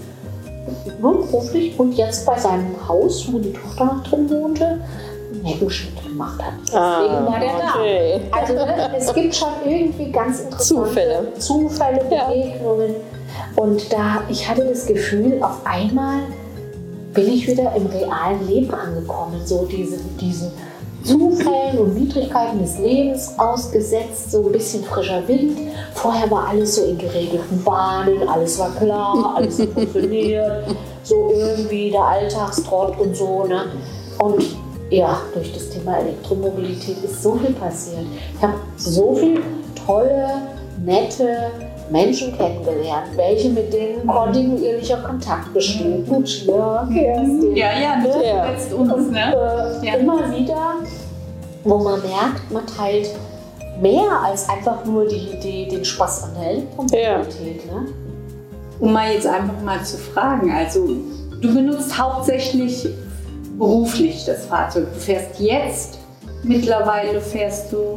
Beruflich. Und jetzt bei seinem Haus, wo die Tochter noch drin wohnte, Heckenschnitt gemacht hat. Deswegen ah, war der okay. da. Also ne, es gibt schon irgendwie ganz interessante Zufälle, Zufälle Begegnungen. Ja. Und da, ich hatte das Gefühl, auf einmal bin ich wieder im realen Leben angekommen. So diese, diesen Zufällen und Widrigkeiten des Lebens ausgesetzt, so ein bisschen frischer Wind. Vorher war alles so in geregelten Bahnen, alles war klar, alles hat funktioniert. So irgendwie der Alltagstrott und so. Ne? Und ja, durch das Thema Elektromobilität ist so viel passiert. Ich habe so viele tolle, nette Menschen kennengelernt, welche mit denen kontinuierlicher Kontakt besteht. Lucia, Kerstin. Ja, ja, ne? Ja. Jetzt uns, und, ne? Äh, ja. Immer wieder, wo man merkt, man teilt mehr als einfach nur die Idee, den Spaß an der Elektromobilität. Ja. Ne? Um mal jetzt einfach mal zu fragen, also du benutzt hauptsächlich beruflich das Fahrzeug. Du fährst jetzt, mittlerweile fährst du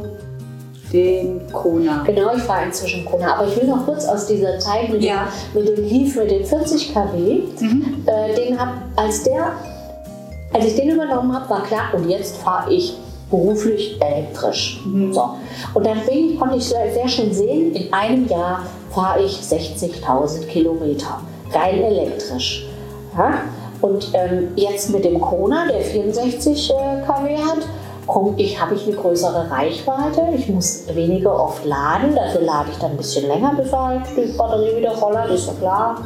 den Kona. Genau, ich fahre inzwischen Kona. Aber ich will noch kurz aus dieser Zeit mit, ja. dem, mit dem Leaf, mit den vierzig Kilowatt, mhm. äh, den hab, als, der, als ich den übernommen habe, war klar, und jetzt fahre ich beruflich elektrisch. Mhm. So. Und dann bin ich, konnte ich sehr, sehr schön sehen, in einem Jahr fahre ich sechzigtausend Kilometer. Rein elektrisch. Ja? Und ähm, jetzt mit dem Kona, der vierundsechzig Kilowatt hat, komm, ich, habe ich eine größere Reichweite. Ich muss weniger oft laden. Dafür lade ich dann ein bisschen länger, bis halt die Batterie wieder voll hat, ist ja klar.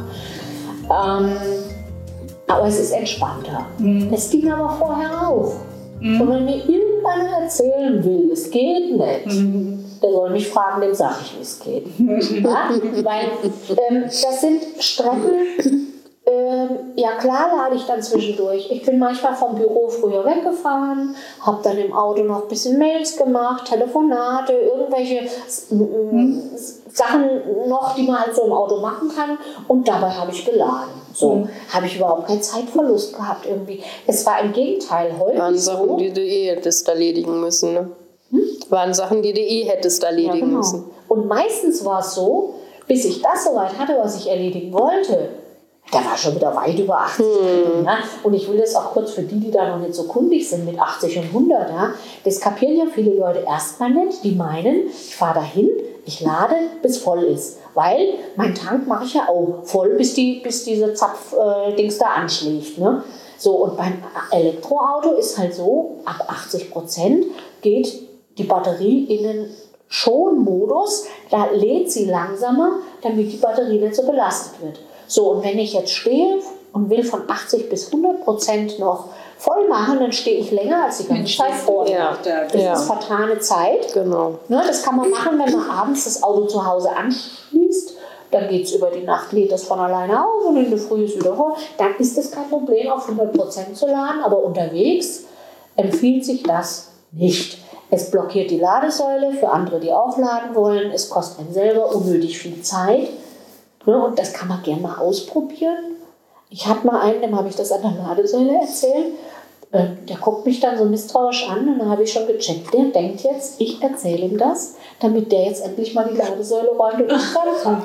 Ähm, aber es ist entspannter. Mhm. Das ging aber vorher auch. Mhm. Und wenn mir irgendeiner erzählen will, es geht nicht, mhm. der soll mich fragen, dem sage ich, wie es geht. Ja? Weil ähm, das sind Strecken, ähm, ja klar lade ich dann zwischendurch. Ich bin manchmal vom Büro früher weggefahren, habe dann im Auto noch ein bisschen Mails gemacht, Telefonate, irgendwelche mhm. Sachen noch, die man halt so im Auto machen kann, und dabei habe ich geladen. So mhm. habe ich überhaupt keinen Zeitverlust gehabt irgendwie. Es war im Gegenteil heute waren so. Sachen, die du eh hättest erledigen müssen, ne? Hm? Waren Sachen, die du eh hättest erledigen ja, genau. müssen. Und meistens war es so, bis ich das soweit hatte, was ich erledigen wollte, da war schon wieder weit über achtzig. Hm. Ja? Und ich will das auch kurz für die, die da noch nicht so kundig sind mit achtzig und hundert. Ja? Das kapieren ja viele Leute erstmal nicht. Die meinen, ich fahre dahin, ich lade, bis voll ist. Weil mein Tank mache ich ja auch voll, bis, die, bis diese Zapf-Dings äh, da anschlägt. Ne? So, und beim Elektroauto ist halt so, ab achtzig Prozent geht die Batterie in den Schonmodus. Da lädt sie langsamer, damit die Batterie nicht so belastet wird. So, und wenn ich jetzt stehe und will von achtzig bis hundert Prozent noch voll machen, dann stehe ich länger als die ganze Zeit vorher. Ja, das ja. ist vertane Zeit. Genau. Ne, das kann man machen, wenn man abends das Auto zu Hause anschließt. Dann geht es über die Nacht, lädt das von alleine auf und in der Früh ist wieder voll. Dann ist es kein Problem, auf hundert Prozent zu laden. Aber unterwegs empfiehlt sich das nicht. Es blockiert die Ladesäule für andere, die auch laden wollen. Es kostet einen selber unnötig viel Zeit. Und das kann man gerne mal ausprobieren. Ich hatte mal einen, dem habe ich das an der Ladesäule erzählt. Der guckt mich dann so misstrauisch an und dann habe ich schon gecheckt. Der denkt jetzt, ich erzähle ihm das, damit der jetzt endlich mal die Ladesäule räumt und ich laden kann.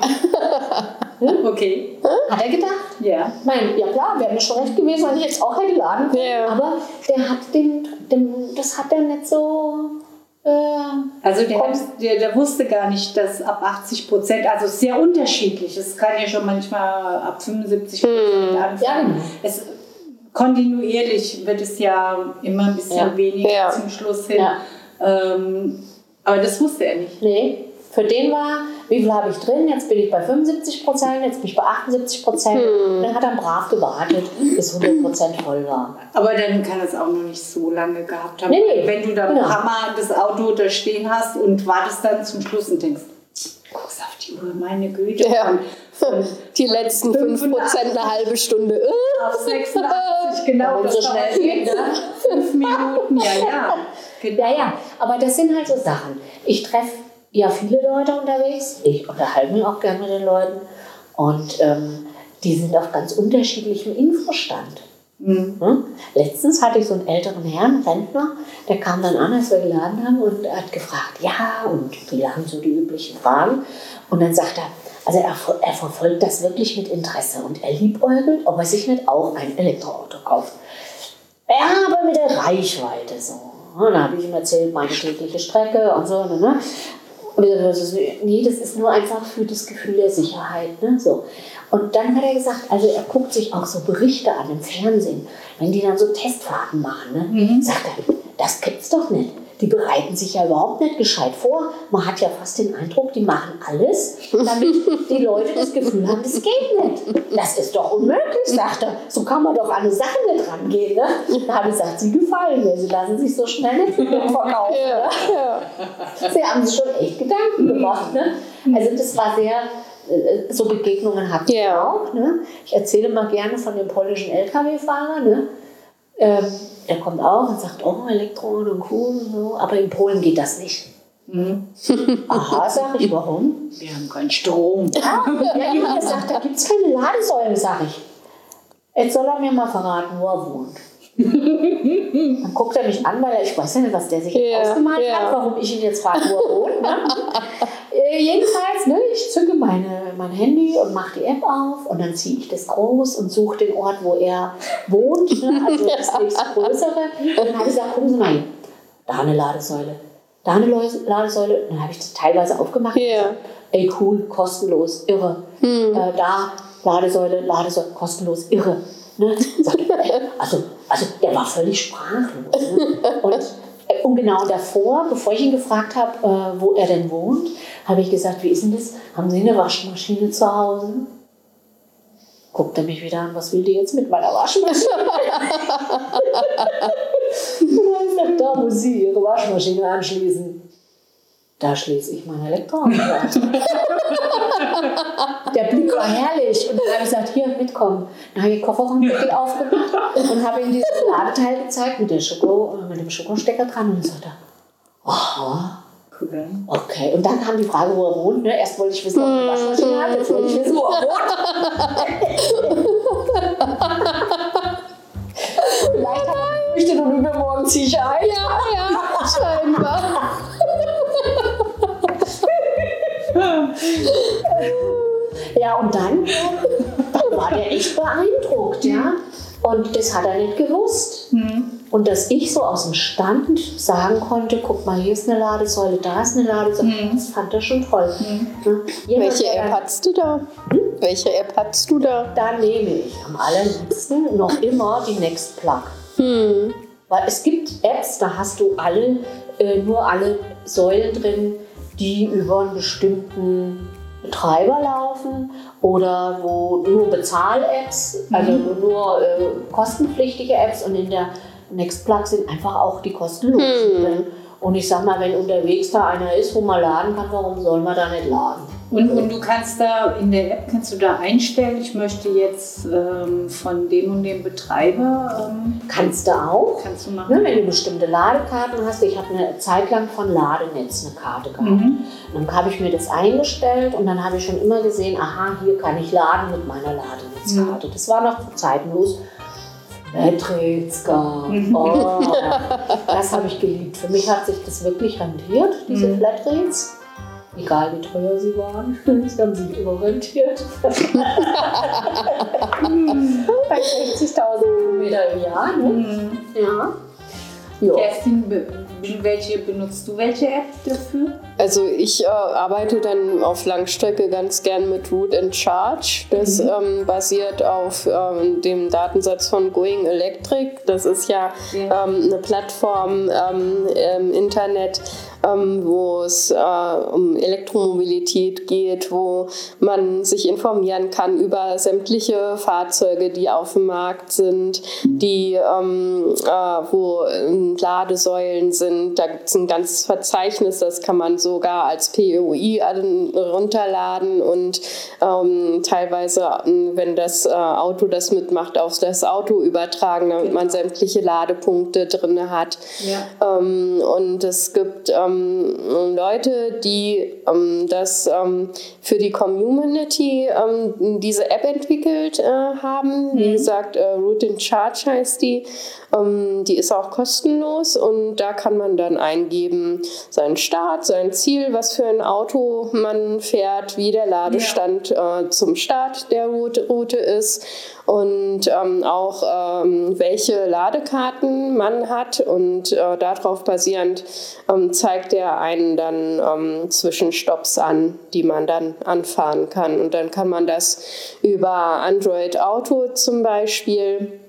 Okay. Hat er gedacht? Ja. Mein, ja klar, wäre mir schon recht gewesen, wenn ich jetzt auch hätte laden können. Ja. Aber der hat den, den, das hat er nicht so... Also der, hat, der, der wusste gar nicht, dass ab achtzig Prozent, also sehr unterschiedlich, es kann ja schon manchmal ab fünfundsiebzig Prozent hm. anfangen. Ja, genau. Es, kontinuierlich wird es ja immer ein bisschen ja. weniger ja. zum Schluss hin. Ja. Ähm, aber das wusste er nicht. Nee, für den war, wie viel habe ich drin? Jetzt bin ich bei fünfundsiebzig Prozent, jetzt bin ich bei achtundsiebzig Prozent. Hm. Dann hat er brav gewartet, bis hundert Prozent voll war. Aber dann kann es auch noch nicht so lange gehabt haben. Nee, nee. Wenn du da genau. Hammer das Auto da stehen hast und wartest dann zum Schluss und denkst, guckst auf die Uhr, meine Güte. Ja. Von die letzten fünf Prozent eine halbe Stunde. Auf sechsundachtzig, genau. Das so schnell geht, ne? Fünf Minuten, ja, ja. Genau. Ja, ja, aber das sind halt so Sachen. Ich treffe ja viele Leute unterwegs. Ich unterhalte mich auch gerne mit den Leuten. Und ähm, die sind auf ganz unterschiedlichem Infostand. Mhm. Hm? Letztens hatte ich so einen älteren Herrn, Rentner, der kam dann an, als wir geladen haben und hat gefragt, ja, und wie haben so die üblichen Fragen. Und dann sagt er, also er, er verfolgt das wirklich mit Interesse und er liebäugelt, ob er sich nicht auch ein Elektroauto kauft. Ja, aber mit der Reichweite so. Und dann habe ich ihm erzählt, meine tägliche Strecke und so. Ne? Nee, das ist nur einfach für das Gefühl der Sicherheit. Ne? So. Und dann hat er gesagt, also er guckt sich auch so Berichte an im Fernsehen, wenn die dann so Testfahrten machen. Ne? Mhm. Sagt er, das gibt's doch nicht. Die bereiten sich ja überhaupt nicht gescheit vor. Man hat ja fast den Eindruck, die machen alles, damit die Leute das Gefühl haben, das geht nicht. Das ist doch unmöglich, sagt er. So kann man doch an eine Sache nicht rangehen. Ne? Da habe ich gesagt, sie gefallen mir. Sie lassen sich so schnell nicht verkaufen. Ja, ja. Sie haben sich schon echt Gedanken gemacht. Ne? Also das war sehr... So Begegnungen habt ihr yeah. auch. Ne? Ich erzähle mal gerne von dem polnischen L K W-Fahrer. Ne? Ähm, der kommt auch und sagt, oh, Elektroauto und cool. Und so. Aber in Polen geht das nicht. Mhm. Aha, sag ich, warum? Wir haben keinen Strom. Ja, ja, jemand sagt, da gibt es keine Ladesäule, sag ich. Jetzt soll er mir mal verraten, wo er wohnt. Dann guckt er mich an, weil er, ich weiß ja nicht, was der sich yeah, ausgemalt yeah. hat, warum ich ihn jetzt frage, wo er wohnt. Ne? äh, jedenfalls, ne, ich zücke meine, mein Handy und mache die App auf und dann ziehe ich das groß und suche den Ort, wo er wohnt, ne? Also das nächste größere. Und dann habe ich gesagt, gucken Sie mal hin, da eine Ladesäule, da eine Ladesäule. Und dann habe ich das teilweise aufgemacht. Yeah. Ey, cool, kostenlos, irre. Hm. Äh, da Ladesäule, Ladesäule, kostenlos, irre. Ne? Also, also der war völlig sprachlos. Ne? Und, und genau davor, bevor ich ihn gefragt habe, äh, wo er denn wohnt, habe ich gesagt, wie ist denn das? Haben Sie eine Waschmaschine zu Hause? Guckt er mich wieder an, was will die jetzt mit meiner Waschmaschine? Und da muss sie ihre Waschmaschine anschließen. Da schließe ich meine Elektronik an. Der Blick war herrlich. Und dann habe ich gesagt, hier, mitkommen. Dann habe ich den Kofferraumdeckel aufgemacht und habe ihm dieses Ladeteil gezeigt mit, der Schoko, mit dem Schokostecker dran. Und dann sagte er, aha. Okay, und dann kam die Frage, wo er wohnt. Ne? Erst wollte ich wissen, ob er eine Waschmaschine hat, jetzt wollte ich wissen, wo er wohnt. Vielleicht hat er gefürchtet und übermorgen ziehe ich ein. Ja, ja, scheinbar. Ja, und dann, dann war der echt beeindruckt, ja. Und das hat er nicht gewusst. Hm. Und dass ich so aus dem Stand sagen konnte, guck mal, hier ist eine Ladesäule, da ist eine Ladesäule, hm. das fand er schon toll. Hm. Ja, welche App hattest du da? Hm? Welche App hattest du da? Da nehme ich am allerliebsten noch immer die Nextplug. Hm. Weil es gibt Apps, da hast du alle, äh, nur alle Säulen drin, die über einen bestimmten Betreiber laufen oder wo nur Bezahl-Apps, also mhm. nur äh, kostenpflichtige Apps, und in der Nextplug sind einfach auch die kostenlosen drin. Mhm. Und ich sag mal, wenn unterwegs da einer ist, wo man laden kann, warum soll man da nicht laden? Und, und du kannst da in der App kannst du da einstellen, ich möchte jetzt ähm, von dem und dem Betreiber. Ähm, kannst du auch. Kannst du machen. Ne, wenn du bestimmte Ladekarten hast. Ich habe eine Zeit lang von Ladenetz eine Karte gehabt. Mhm. Dann habe ich mir das eingestellt und dann habe ich schon immer gesehen, aha, hier kann ich laden mit meiner Ladenetzkarte. Mhm. Das war noch zeitlos. Flatrates gab. Oh, das habe ich geliebt. Für mich hat sich das wirklich rentiert, diese mhm. Flatrates. Egal wie teuer sie waren, sie haben sich immer rentiert. Bei sechzigtausend Kilometer im Jahr. Ne? Mhm. Ja. Ja. Kerstin, welche benutzt du welche App dafür? Also ich äh, arbeite dann auf Langstrecke ganz gern mit Root and Charge. Das mhm. ähm, basiert auf ähm, dem Datensatz von Going Electric. Das ist ja, ja. Ähm, eine Plattform ähm, im Internet, ähm, wo es äh, um Elektromobilität geht, wo man sich informieren kann über sämtliche Fahrzeuge, die auf dem Markt sind, die ähm, äh, wo ähm, Ladesäulen sind. Da gibt es ein ganzes Verzeichnis, das kann man sogar als P O I runterladen und ähm, teilweise, wenn das äh, Auto das mitmacht, auf das Auto übertragen, damit man sämtliche Ladepunkte drin hat. Ja. Ähm, und es gibt ähm, Leute, die ähm, das ähm, für die Community ähm, diese App entwickelt äh, haben. Mhm. Wie gesagt, äh, Root and Charge heißt die. Ähm, die ist auch kostenlos und da kann man dann eingeben, seinen Start, sein Ziel, was für ein Auto man fährt, wie der Ladestand ja. äh, zum Start der Route, Route ist und ähm, auch ähm, welche Ladekarten man hat, und äh, darauf basierend ähm, zeigt er einen dann ähm, Zwischenstopps an, die man dann anfahren kann, und dann kann man das über Android Auto zum Beispiel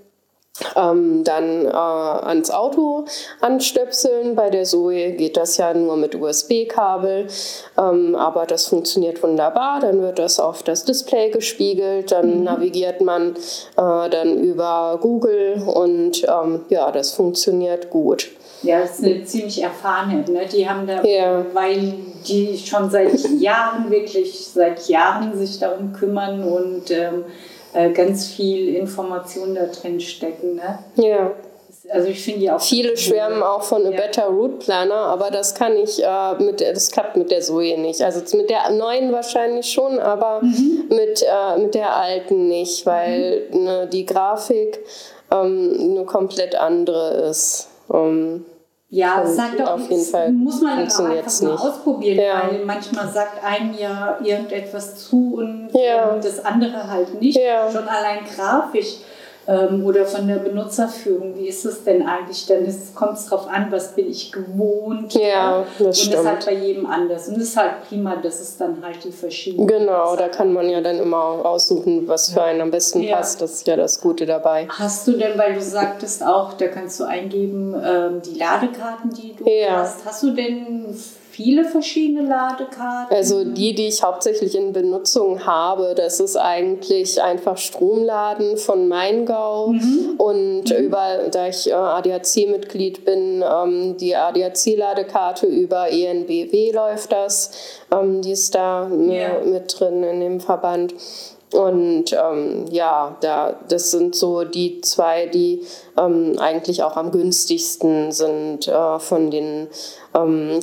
Ähm, dann äh, ans Auto anstöpseln. Bei der Zoe geht das ja nur mit U S B-Kabel, ähm, aber das funktioniert wunderbar. Dann wird das auf das Display gespiegelt, dann mhm. navigiert man äh, dann über Google und ähm, ja, das funktioniert gut. Ja, das ist eine ziemlich erfahrene, ne? Die haben da, ja. weil die schon seit Jahren, wirklich seit Jahren sich darum kümmern und ähm, ganz viel Information da drin stecken. Ne? Ja. Also ich finde die auch. Viele schwärmen auch von A ja. Better Route Planner, aber das kann ich äh, mit, das klappt mit der Zoe nicht. Also mit der neuen wahrscheinlich schon, aber mhm. mit, äh, mit der alten nicht, weil mhm. ne, die Grafik ähm, eine komplett andere ist. Um, Ja, es sagt auch, auf jeden Fall muss man auch einfach mal ausprobieren, ja. weil manchmal sagt einem ja irgendetwas zu und ja. das andere halt nicht. Ja. Schon allein grafisch ähm, oder von der Benutzerführung. Wie ist es denn eigentlich? Dann kommt es darauf an, was bin ich gewohnt. Ja, das und stimmt. das ist halt bei jedem anders. Und es ist halt prima, dass es dann halt die verschiedenen... Genau, da kann man ja dann immer aussuchen, was für einen am besten Ja. passt. Das ist ja das Gute dabei. Hast du denn, weil du sagtest auch, da kannst du eingeben, ähm, die Ladekarten, die du Ja. hast. Hast du denn viele verschiedene Ladekarten? Also die, die ich hauptsächlich in Benutzung habe, das ist eigentlich einfach Stromladen von Maingau Mhm. und mhm. über, da ich äh, A D A C-Mitglied bin, ähm, die A D A C-Ladekarte über E N B W läuft das, ähm, die ist da Yeah. äh, mit drin in dem Verband. Und ähm, ja, da, das sind so die zwei, die ähm, eigentlich auch am günstigsten sind äh, von den ähm,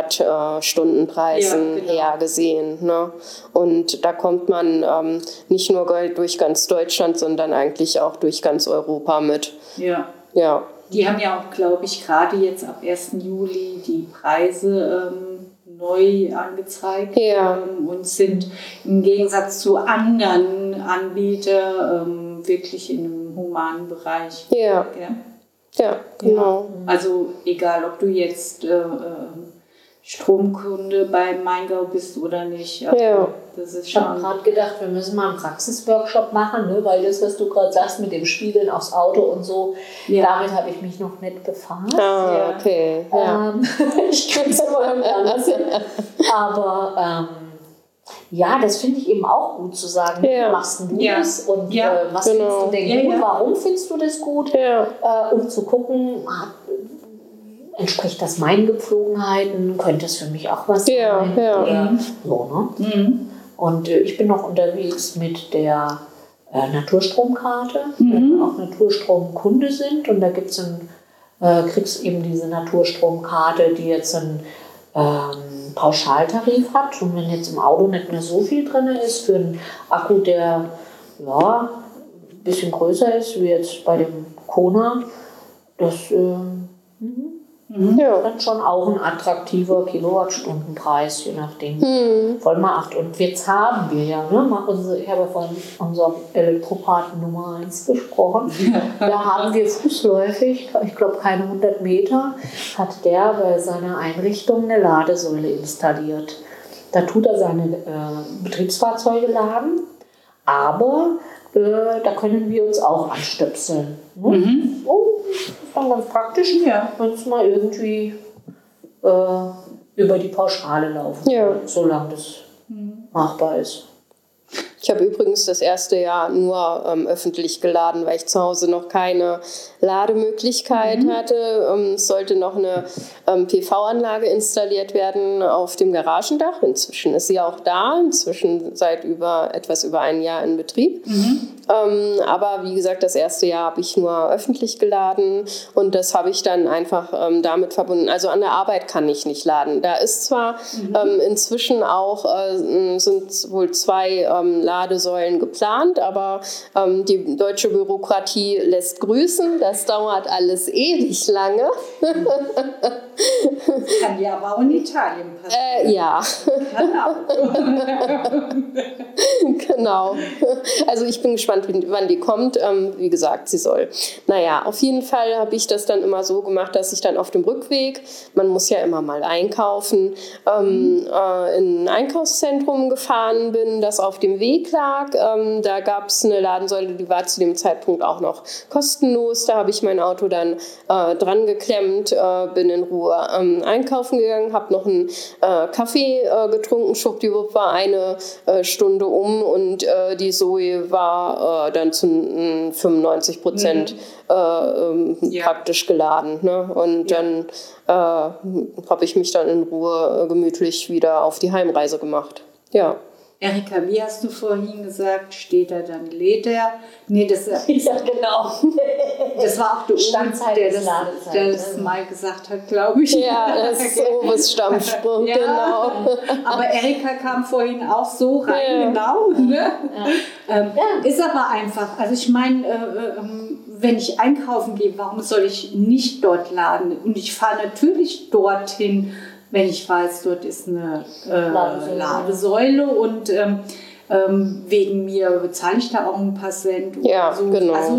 Kilowattstundenpreisen Ja, genau. her gesehen. Ne? Und da kommt man ähm, nicht nur durch ganz Deutschland, sondern eigentlich auch durch ganz Europa mit. Ja. Ja. Die haben ja auch, glaube ich, gerade jetzt ab ersten Juli die Preise ähm, neu angezeigt Ja. ähm, und sind im Gegensatz zu anderen Anbietern ähm, wirklich in einem humanen Bereich. Ja, Ja. ja, genau. Also egal, ob du jetzt äh, ähm, Stromkunde bei Maingau bist oder nicht. Also, Ja. das ist Ich habe schon... gerade gedacht, wir müssen mal einen Praxisworkshop machen, ne? Weil das, was du gerade sagst mit dem Spiegeln aufs Auto und so, Ja. damit habe ich mich noch nicht befasst. Ah, Ja. okay. Ja. Ähm, ich könnte es immer irgendwie anders sehen. Aber ähm, ja, das finde ich eben auch gut zu sagen. Ja. Wie machst du Ja. das und Ja, äh, was genau. findest du denn Ja, gut? ja. Warum findest du das gut? Ja. Äh, um zu gucken, hat, entspricht das meinen Gepflogenheiten? Könnte es für mich auch was Ja, sein? ja. Oder so, ne? Mhm. Und äh, ich bin noch unterwegs mit der äh, Naturstromkarte, Mhm. wenn wir auch Naturstromkunde sind. Und da gibt's ein, äh, kriegst eben diese Naturstromkarte, die jetzt einen ähm, Pauschaltarif hat. Und wenn jetzt im Auto nicht mehr so viel drin ist, für einen Akku, der ja, ein bisschen größer ist, wie jetzt bei dem Kona, das ähm, Ja. dann schon auch ein attraktiver Kilowattstundenpreis, je nachdem. Hm. Voll mal acht. Und jetzt haben wir ja, ne, mal unsere, ich habe ja von unserem Elektropathen Nummer eins gesprochen. Da haben wir fußläufig, ich glaube keine hundert Meter, hat der bei seiner Einrichtung eine Ladesäule installiert. Da tut er seine äh, Betriebsfahrzeuge laden, aber äh, da können wir uns auch anstöpseln. Ne? Mhm. Oh, das ist dann ganz praktisch, Ja. wenn es mal irgendwie äh, über die Pauschale laufen, Ja. solange das machbar ist. Ich habe übrigens das erste Jahr nur ähm, öffentlich geladen, weil ich zu Hause noch keine Lademöglichkeit Mhm. hatte. Ähm, es sollte noch eine ähm, P V-Anlage installiert werden auf dem Garagendach. Inzwischen ist sie auch da, inzwischen seit über etwas über ein Jahr in Betrieb. Mhm. Ähm, aber wie gesagt, das erste Jahr habe ich nur öffentlich geladen und das habe ich dann einfach ähm, damit verbunden. Also an der Arbeit kann ich nicht laden. Da ist zwar Mhm. ähm, inzwischen auch, äh, sind wohl zwei ähm, Ladesäulen geplant, aber ähm, die deutsche Bürokratie lässt grüßen. Das dauert alles ewig lange. Kann ja aber auch in Italien passieren. Äh, ja, Kann auch. genau. Also ich bin gespannt, wann die kommt. Ähm, wie gesagt, sie soll. Naja, auf jeden Fall habe ich das dann immer so gemacht, dass ich dann auf dem Rückweg, man muss ja immer mal einkaufen, ähm, äh, in ein Einkaufszentrum gefahren bin, das auf dem Weg lag. Ähm, da gab es eine Ladensäule, die war zu dem Zeitpunkt auch noch kostenlos. Da habe ich mein Auto dann äh, dran geklemmt, äh, bin in Ruhe ähm, einkaufen gegangen, habe noch einen äh, Kaffee äh, getrunken. Schwuppdiwupp war eine äh, Stunde um und äh, die Zoe war äh, dann zu äh, fünfundneunzig Prozent äh, ähm, Ja. praktisch geladen. Ne? Und Ja. dann äh, habe ich mich dann in Ruhe äh, gemütlich wieder auf die Heimreise gemacht. Ja. Erika, wie hast du vorhin gesagt, steht er, dann lädt er? Nee, das, Ja, genau. das war auch der Oben, Standzeit der ist das, Ladezeit, der ne? das mal gesagt hat, glaube ich. Ja, das ist Oves Stammspruch, Ja. genau. Aber Erika kam vorhin auch so rein, Ja. genau. Ne? Ja. Ähm, Ja. Ist aber einfach. Also ich meine, äh, ähm, wenn ich einkaufen gehe, warum soll ich nicht dort laden? Und ich fahre natürlich dorthin, wenn ich weiß, dort ist eine äh, Ladesäule. Ladesäule und ähm, ähm, wegen mir bezahle ich da auch ein paar Cent. oder Ja, so. genau. Also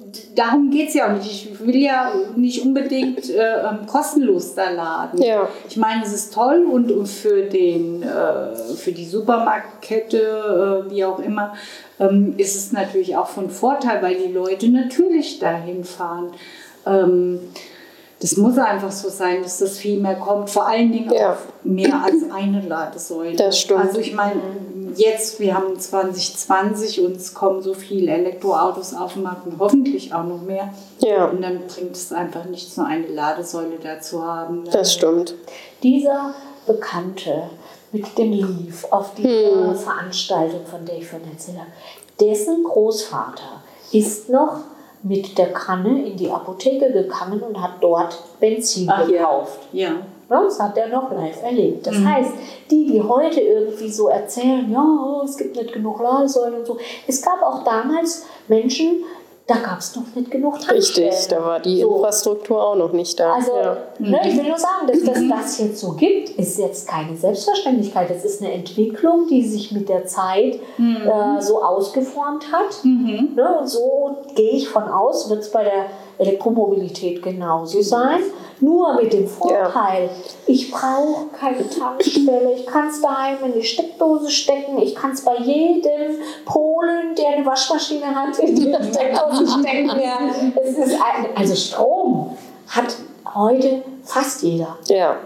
darum geht es ja auch nicht. Ich will ja nicht unbedingt äh, kostenlos da laden. Ja. Ich meine, es ist toll und, und für, den, äh, für die Supermarktkette, äh, wie auch immer, ähm, ist es natürlich auch von Vorteil, weil die Leute natürlich dahin fahren. Ähm, das muss einfach so sein, dass das viel mehr kommt. Vor allen Dingen Ja. auch mehr als eine Ladesäule. Das stimmt. Also ich meine, jetzt, wir haben zwanzig zwanzig und es kommen so viele Elektroautos auf den Markt und hoffentlich auch noch mehr. Ja. Und dann bringt es einfach nichts, nur eine Ladesäule da zu haben. Das stimmt. Dieser Bekannte mit dem Leaf auf dieser hm. Veranstaltung, von der ich vorhin erzählt habe, dessen Großvater ist noch mit der Kanne in die Apotheke gegangen und hat dort Benzin Ach, gekauft. Ja. Das hat er noch live erlebt. Das mhm. heißt, die, die heute irgendwie so erzählen, ja, es gibt nicht genug Ladesäulen und so. Es gab auch damals Menschen, da gab es noch nicht genug Tankstellen. Richtig, da war die so. Infrastruktur auch noch nicht da. Also, ja. ne, ich will nur sagen, dass das das jetzt so gibt, ist jetzt keine Selbstverständlichkeit. Das ist eine Entwicklung, die sich mit der Zeit mhm. äh, so ausgeformt hat. Mhm. Ne, und so gehe ich von aus, wird es bei der Elektromobilität genauso sein. Nur mit dem Vorteil, ja. ich brauche keine Tankstelle, ich kann es daheim in die Steckdose stecken, ich kann es bei jedem Polen, der eine Waschmaschine hat, in die Steckdose stecken. Ja. Es ist ein, also Strom hat heute fast jeder. Ja.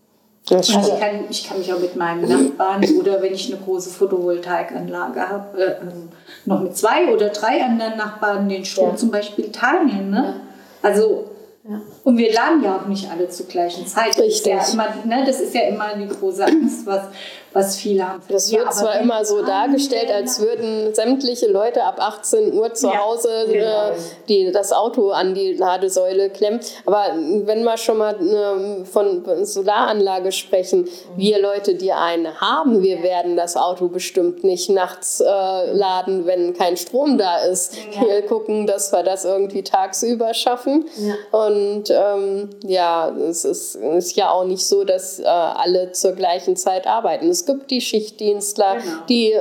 Also ich, kann, ich kann mich auch mit meinem Nachbarn oder wenn ich eine große Photovoltaikanlage habe, äh, noch mit zwei oder drei anderen Nachbarn den Strom ja. zum Beispiel teilen. Ne? Ja. Also ja. Und wir laden ja auch nicht alle zur gleichen Zeit. Richtig. Das ist ja immer, ne, das ist ja immer die große Angst, was, was viele haben. Das wird ja, zwar immer so dargestellt, als würden sämtliche Leute ab achtzehn Uhr zu ja, Hause genau. äh, die, das Auto an die Ladesäule klemmen. Aber wenn wir schon mal äh, von Solaranlage sprechen, mhm. wir Leute, die eine haben, wir werden das Auto bestimmt nicht nachts äh, laden, wenn kein Strom da ist. Ja. Wir gucken, dass wir das irgendwie tagsüber schaffen. Ja. Und ähm, ja, es ist, ist ja auch nicht so, dass äh, alle zur gleichen Zeit arbeiten. Es gibt die Schichtdienstler, genau. die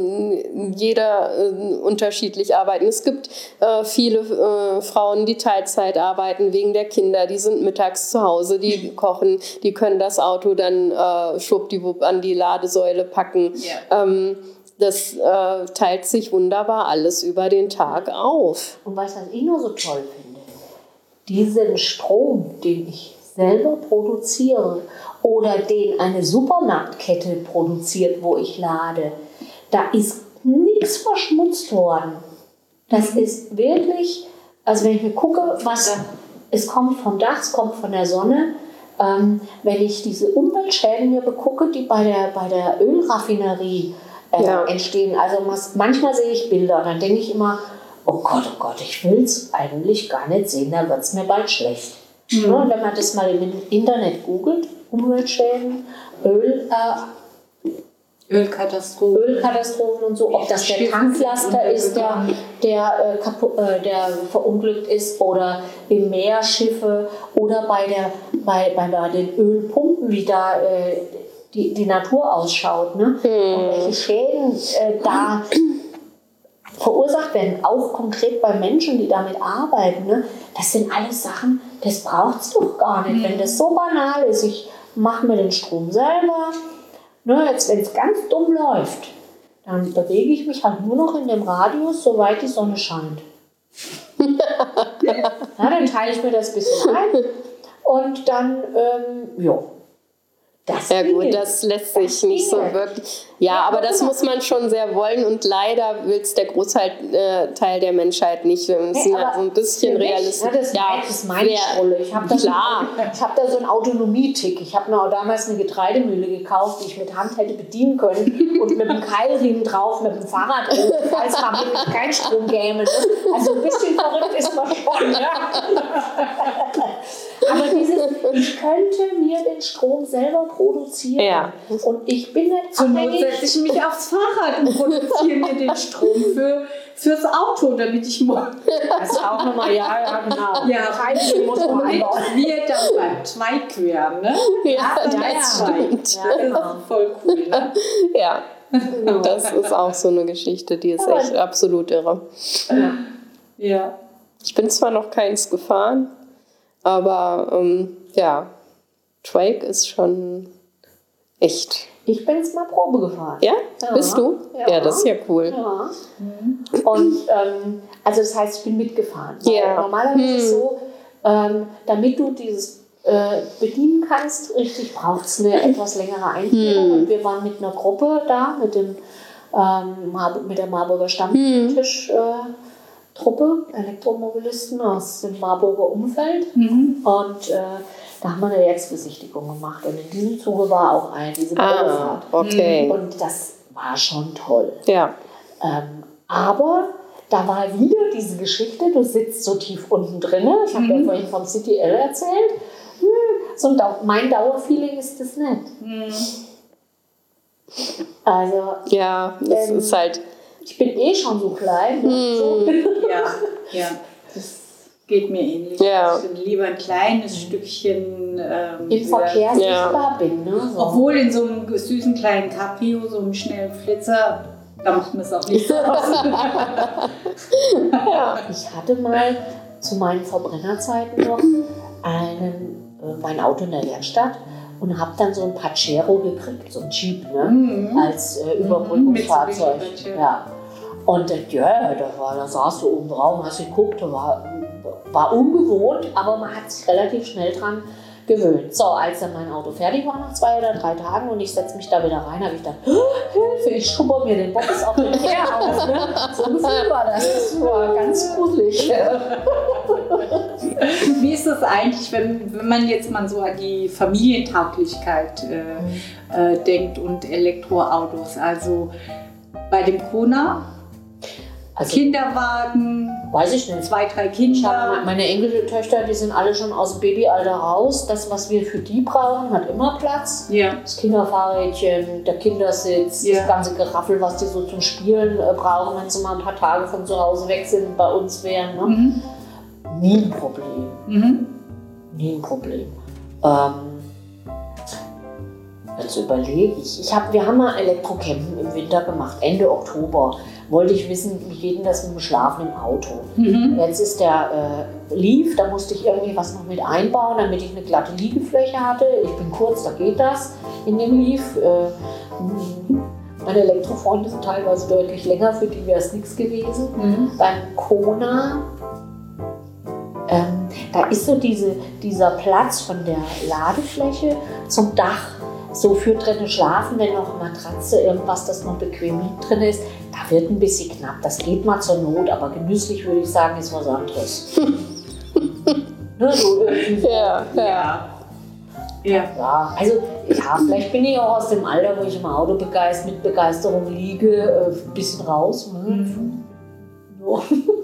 ähm, jeder äh, unterschiedlich arbeiten. Es gibt äh, viele äh, Frauen, die Teilzeit arbeiten wegen der Kinder. Die sind mittags zu Hause, die kochen, die können das Auto dann äh, schwuppdiwupp an die Ladesäule packen. Yeah. Ähm, das äh, teilt sich wunderbar alles über den Tag auf. Und weißt du, was ich nur so toll finde? Diesen Strom, den ich selber produziere oder den eine Supermarktkette produziert, wo ich lade, da ist nichts verschmutzt worden. Das ist wirklich, also wenn ich mir gucke, was es kommt vom Dach, es kommt von der Sonne, ähm, wenn ich diese Umweltschäden mir begucke, die bei der, bei der Ölraffinerie äh, ja. entstehen, also was, manchmal sehe ich Bilder, dann denke ich immer, oh Gott, oh Gott, ich will es eigentlich gar nicht sehen, dann wird es mir bald schlecht. Mhm. Ja, und wenn man das mal im Internet googelt, Umweltschäden, Öl, äh, Ölkatastrophen. Ölkatastrophen und so, ob das der Tanklaster ist, der, der, äh, kaputt, äh, der verunglückt ist, oder im Meer Schiffe oder bei, der, bei, bei, bei den Ölpumpen, wie da äh, die, die Natur ausschaut. Ne? Mhm. Und welche Schäden äh, da verursacht werden, auch konkret bei Menschen, die damit arbeiten. Ne? Das sind alles Sachen, das braucht es doch gar nicht. Mhm. Wenn das so banal ist, ich mache mir den Strom selber, ne, jetzt wenn es ganz dumm läuft, dann bewege ich mich halt nur noch in dem Radius, soweit die Sonne scheint. Ja, dann teile ich mir das ein bisschen ein und dann, ähm, ja. Das ja gut, das lässt sich das nicht so wirklich. Ja, ja, aber das muss man schon sehr wollen und leider will es der Großteil äh, Teil der Menschheit nicht. Wir müssen hey, ja so ein bisschen realistisch. Ja, das, ja, das ist meine Rolle. Ich habe da, so hab da so einen Autonomietick. Ich habe mir auch damals eine Getreidemühle gekauft, die ich mit Hand hätte bedienen können und mit einem Keilriemen drauf, mit dem Fahrrad drin, falls es kein Strom gäbe. Also ein bisschen verrückt ist man schon. Ja. Aber dieses, ich könnte mir den Strom selber produzieren. Ja. Und ich bin nicht Zur Not setze ich mich aufs Fahrrad und produziere mir den Strom für, fürs Auto, damit ich morgen. Das ist auch nochmal, ja, ja, genau. Ja, Kein muss man einbauen. Wir dann beim Zweigqueren, ne? Ja, ja, das stimmt. Ja, das ist voll cool, ne? Ja. Genau. Das ist auch so eine Geschichte, die ist echt absolut irre. Ja. Ich bin zwar noch keins gefahren, aber ähm, ja, Trike ist schon echt. Ich bin jetzt mal Probe gefahren. Ja? Ja. Bist du? Ja. ja, das ist ja cool. Ja. Und ähm, also das heißt, ich bin mitgefahren. Ja. Normalerweise hm. ist es so, ähm, damit du dieses äh, bedienen kannst, richtig braucht es eine etwas längere Einführung. Hm. Und wir waren mit einer Gruppe da, mit, dem, ähm, Mar- mit der Marburger Stammtisch. Hm. Äh, Truppe, Elektromobilisten aus dem Marburger Umfeld. Mhm. Und äh, da haben wir eine Werksbesichtigung gemacht. Und in diesem Zuge war auch eine, diese Probefahrt. Ah, okay. Und das war schon toll. Ja. Ähm, aber da war wieder diese Geschichte, du sitzt so tief unten drin. Ich habe mhm. ja vorhin vom C T L erzählt. Hm, so ein Dau- mein Dauerfeeling ist das nicht. Mhm. Also, ja, es ähm, ist halt... Ich bin eh schon so klein. Hm. So. Ja, ja, das geht mir ähnlich. Ja. Ich bin lieber ein kleines Stückchen ähm, im Verkehr sichtbar bin. Ne? So. Obwohl in so einem süßen kleinen Cabrio, so einem schnellen Flitzer, da macht man es auch nicht so aus. Ja. Ich hatte mal zu meinen Verbrennerzeiten noch einen, äh, mein Auto in der Werkstatt und habe dann so ein Pajero gekriegt, so ein Jeep, ne? Mhm. als äh, Überbrückungsfahrzeug. Mhm, ja. Und äh, ja, da, war, da saß du oben drauf und hast geguckt, war, war ungewohnt, aber man hat sich relativ schnell dran gewöhnt. So, als dann mein Auto fertig war nach zwei oder drei Tagen und ich setze mich da wieder rein, habe ich gedacht, Hilfe, ich schubber mir den Box auf den Kehr aus. Ne? So ein Gefühl war das. Das war ganz gruselig. Wie ist das eigentlich, wenn, wenn man jetzt mal so an die Familientauglichkeit äh, äh, denkt und Elektroautos? Also bei dem Kona, also, Kinderwagen, weiß ich nicht. Zwei, drei Kinder. Meine Enkeltöchter, die sind alle schon aus dem Babyalter raus. Das, was wir für die brauchen, hat immer Platz. Ja. Das Kinderfahrrädchen, der Kindersitz, ja. Das ganze Geraffel, was die so zum Spielen äh, brauchen, wenn sie mal ein paar Tage von zu Hause weg sind, bei uns wären. Ne? Mhm. Nie ein Problem. Mhm. Nie ein Problem. Ähm, jetzt überlege ich. ich hab, wir haben mal Elektrocampen im Winter gemacht, Ende Oktober. Wollte ich wissen, wie geht denn das mit dem Schlafen im Auto? Mhm. Jetzt ist der äh, Leaf, da musste ich irgendwie was noch mit einbauen, damit ich eine glatte Liegefläche hatte. Ich bin kurz, da geht das in dem Leaf. Äh, meine Elektrofreunde sind teilweise deutlich länger, für die wäre es nichts gewesen. Mhm. Beim Kona, ähm, da ist so diese, dieser Platz von der Ladefläche zum Dach. So für drinnen schlafen, wenn noch Matratze, irgendwas, das noch bequem drin ist, da wird ein bisschen knapp. Das geht mal zur Not, aber genüsslich würde ich sagen, ist was anderes. Ne, so irgendwie. Ja, ja. Ja. Ja, also ja, vielleicht bin ich auch aus dem Alter, wo ich im Auto begeist, mit Begeisterung liege, äh, ein bisschen raus. Mhm. So.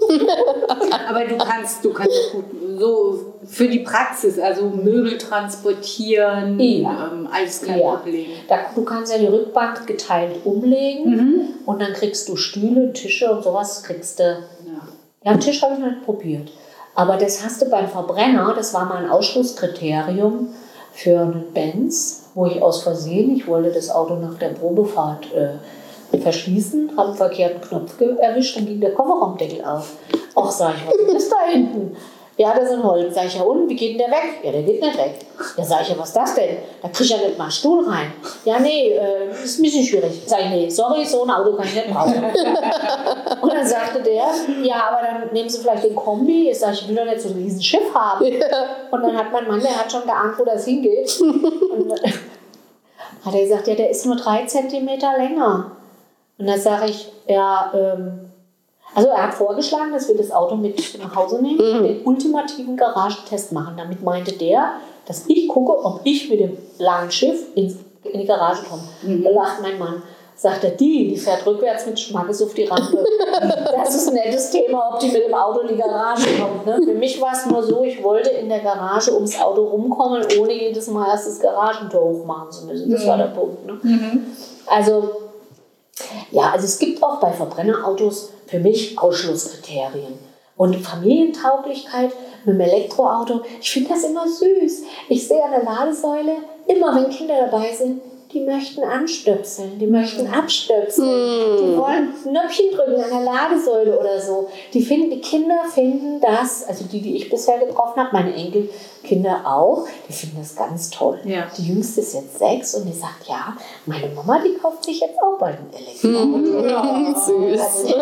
Aber du kannst, du kannst gut so für die Praxis, also Möbel transportieren, ja. ähm, alles kein ja. Problem. Da, du kannst ja die Rückbank geteilt umlegen mhm. und dann kriegst du Stühle, Tische und sowas kriegst du. Ja, ja einen Tisch habe ich noch nicht probiert. Aber das hast du beim Verbrenner, das war mal ein Ausschlusskriterium für einen Benz, wo ich aus Versehen, ich wollte das Auto nach der Probefahrt äh, verschließen, habe einen verkehrten Knopf erwischt, dann ging der Kofferraumdeckel auf. Ach, sag ich, was ist das da hinten? Ja, das ist ein Holz. Sag ich, ja und, wie geht denn der weg? Ja, der geht nicht weg. Ja, sag ich, ja, was ist das denn? Da krieg ich ja nicht mal einen Stuhl rein. Ja, nee, äh, ist ein bisschen schwierig. Sag ich, nee, sorry, so ein Auto kann ich nicht brauchen. Und dann sagte der, ja, aber dann nehmen Sie vielleicht den Kombi. Ich sag, ich will doch nicht so ein riesen Schiff haben. Und dann hat mein Mann, der hat schon geahnt, wo das hingeht. Und dann hat er gesagt, ja, der ist nur drei Zentimeter länger. Und dann sage ich, ja, ähm, also er hat vorgeschlagen, dass wir das Auto mit nach Hause nehmen und mhm. den ultimativen Garagentest machen. Damit meinte der, dass ich gucke, ob ich mit dem langen Schiff in, in die Garage komme. Mhm. Da lacht mein Mann. Sagt er, die, die fährt rückwärts mit Schmackes auf die Rampe. Das ist ein nettes Thema, ob die mit dem Auto in die Garage kommt. Ne? Für mich war es nur so, ich wollte in der Garage ums Auto rumkommen, ohne jedes Mal erst das Garagentor hochmachen zu müssen. Das mhm. war der Punkt. Ne? Mhm. Also, ja, also es gibt auch bei Verbrennerautos für mich Ausschlusskriterien. Und Familientauglichkeit mit dem Elektroauto, ich finde das immer süß. Ich sehe an der Ladesäule, immer wenn Kinder dabei sind, die möchten anstöpseln, die möchten abstöpseln, mm. die wollen Knöpfchen drücken an der Ladesäule oder so. Die, finden, die Kinder finden das, also die, die ich bisher getroffen habe, meine Enkelkinder auch, die finden das ganz toll. Ja. Die Jüngste ist jetzt sechs und die sagt, ja, meine Mama, die kauft sich jetzt auch bald ein Elektroauto. Mm. Ja, süß. Also,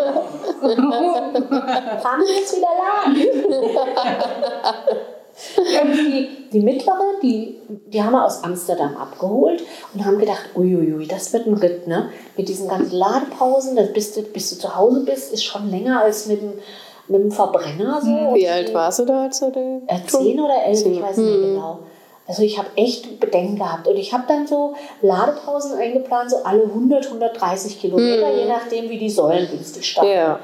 kann wir jetzt wieder laden? Und die, die mittlere, die, die haben wir aus Amsterdam abgeholt und haben gedacht, uiuiui, das wird ein Ritt, ne? Mit diesen ganzen Ladepausen, das bis, du, bis du zu Hause bist, ist schon länger als mit dem, mit dem Verbrenner. So. Wie die, alt warst du da? Als du den äh, zehn oder elf, ich weiß nicht hm. genau. Also ich habe echt Bedenken gehabt. Und ich habe dann so Ladepausen eingeplant, so alle hundert, hundertdreißig Kilometer, hm. je nachdem, wie die Säulen günstig starten. Ja.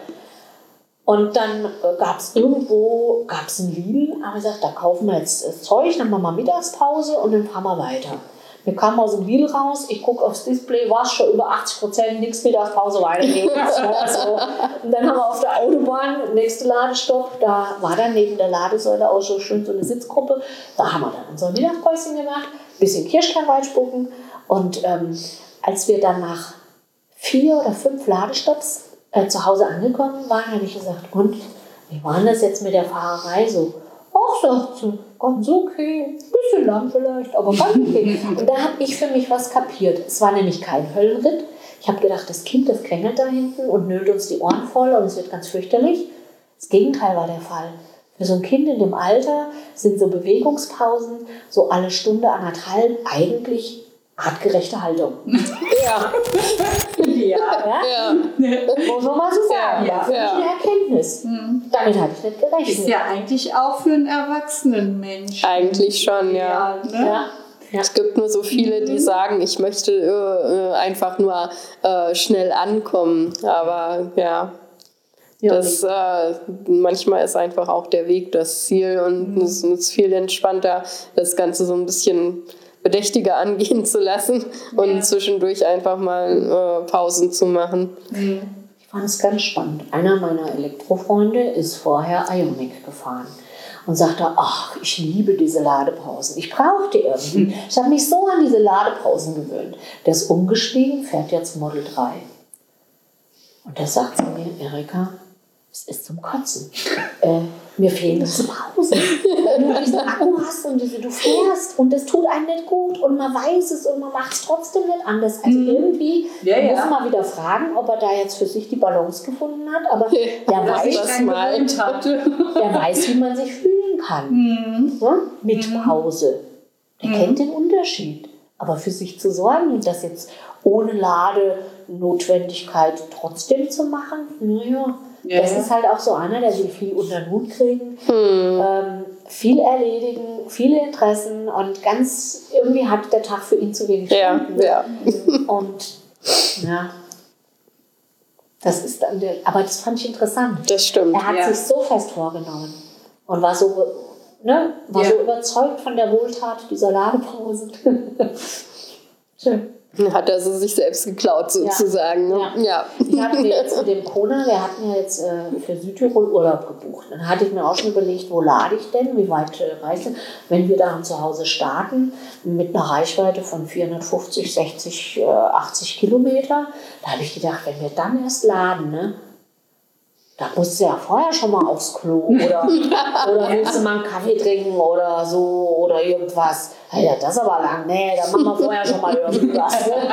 Und dann gab es irgendwo, gab es einen Lidl, aber ich gesagt, da kaufen wir jetzt das Zeug, dann machen wir Mittagspause und dann fahren wir weiter. Wir kamen aus dem Lidl raus, ich gucke aufs Display, war es schon über achtzig Prozent, nichts Mittagspause, weiter geht's. So. Und dann haben wir auf der Autobahn, nächste Ladestopp, da war dann neben der Ladesäule auch so schön so eine Sitzgruppe. Da haben wir dann unser Mittagspäuschen gemacht, ein bisschen Kirschkern spucken. Und ähm, als wir dann nach vier oder fünf Ladestopps Äh, zu Hause angekommen waren, habe ich gesagt, und wie war das jetzt mit der Fahrerei so? Ach, sagt sie, ganz okay, bisschen lang vielleicht, aber ganz okay. Und da habe ich für mich was kapiert. Es war nämlich kein Höllenritt. Ich habe gedacht, das Kind, das quengelt da hinten und nölt uns die Ohren voll und es wird ganz fürchterlich. Das Gegenteil war der Fall. Für so ein Kind in dem Alter sind so Bewegungspausen, so alle Stunde, anderthalb, eigentlich artgerechte Haltung. Ja. Ja, ja. ja. Muss man mal so sagen. Ja, ja. ja. Eine Erkenntnis. Mhm. Damit habe ich nicht gerechnet. Ist ja eigentlich auch für einen erwachsenen Menschen. Eigentlich schon, ja. ja, ne? ja. Ja. Es gibt nur so viele, die sagen, ich möchte äh, einfach nur äh, schnell ankommen. Aber ja, ja das, äh, manchmal ist einfach auch der Weg das Ziel und mhm. es ist viel entspannter, das Ganze so ein bisschen bedächtiger angehen zu lassen und ja. zwischendurch einfach mal äh, Pausen zu machen. Ich fand es ganz spannend. Einer meiner Elektrofreunde ist vorher Ioniq gefahren und sagte, ach, ich liebe diese Ladepausen. Ich brauche die irgendwie. Ich habe mich so an diese Ladepausen gewöhnt. Der ist umgestiegen, fährt jetzt Model drei. Und der sagt zu mir, Erika, es ist zum Kotzen. Äh, mir fehlen diese Pausen. Wenn du diesen Akku hast und du fährst und das tut einem nicht gut und man weiß es und man macht es trotzdem nicht anders. Also irgendwie ja, ja. muss man wieder fragen, ob er da jetzt für sich die Balance gefunden hat. Aber der, weiß, mal. der weiß, wie man sich fühlen kann. Mhm. Ja? Mit Pause. Der mhm. kennt den Unterschied. Aber für sich zu sorgen und das jetzt ohne Ladenotwendigkeit trotzdem zu machen, naja. Ja, das ja. ist halt auch so einer, der will viel unter den Hut kriegen, hm. ähm, viel erledigen, viele Interessen und ganz irgendwie hat der Tag für ihn zu wenig Stunden. Ja, ja. Und ja, das ist dann der, aber das fand ich interessant. Das stimmt. Er hat ja. sich so fest vorgenommen und war so, ne, war ja. so überzeugt von der Wohltat dieser Ladepause. Schön. Hat er so sich selbst geklaut sozusagen. Ja. Ja. Ja. Ich hatte mir jetzt mit dem Kona, wir hatten ja jetzt äh, für Südtirol Urlaub gebucht. Dann hatte ich mir auch schon überlegt, wo lade ich denn, wie weit äh, reise ich, wenn wir da zu Hause starten, mit einer Reichweite von vierhundertfünfzig, sechzig, äh, achtzig Kilometer. Da habe ich gedacht, wenn wir dann erst laden, ne, da musst du ja vorher schon mal aufs Klo oder, oder willst du mal einen Kaffee trinken oder so oder irgendwas. Ja, das ist aber lang. Nee, dann machen wir vorher schon mal irgendwas.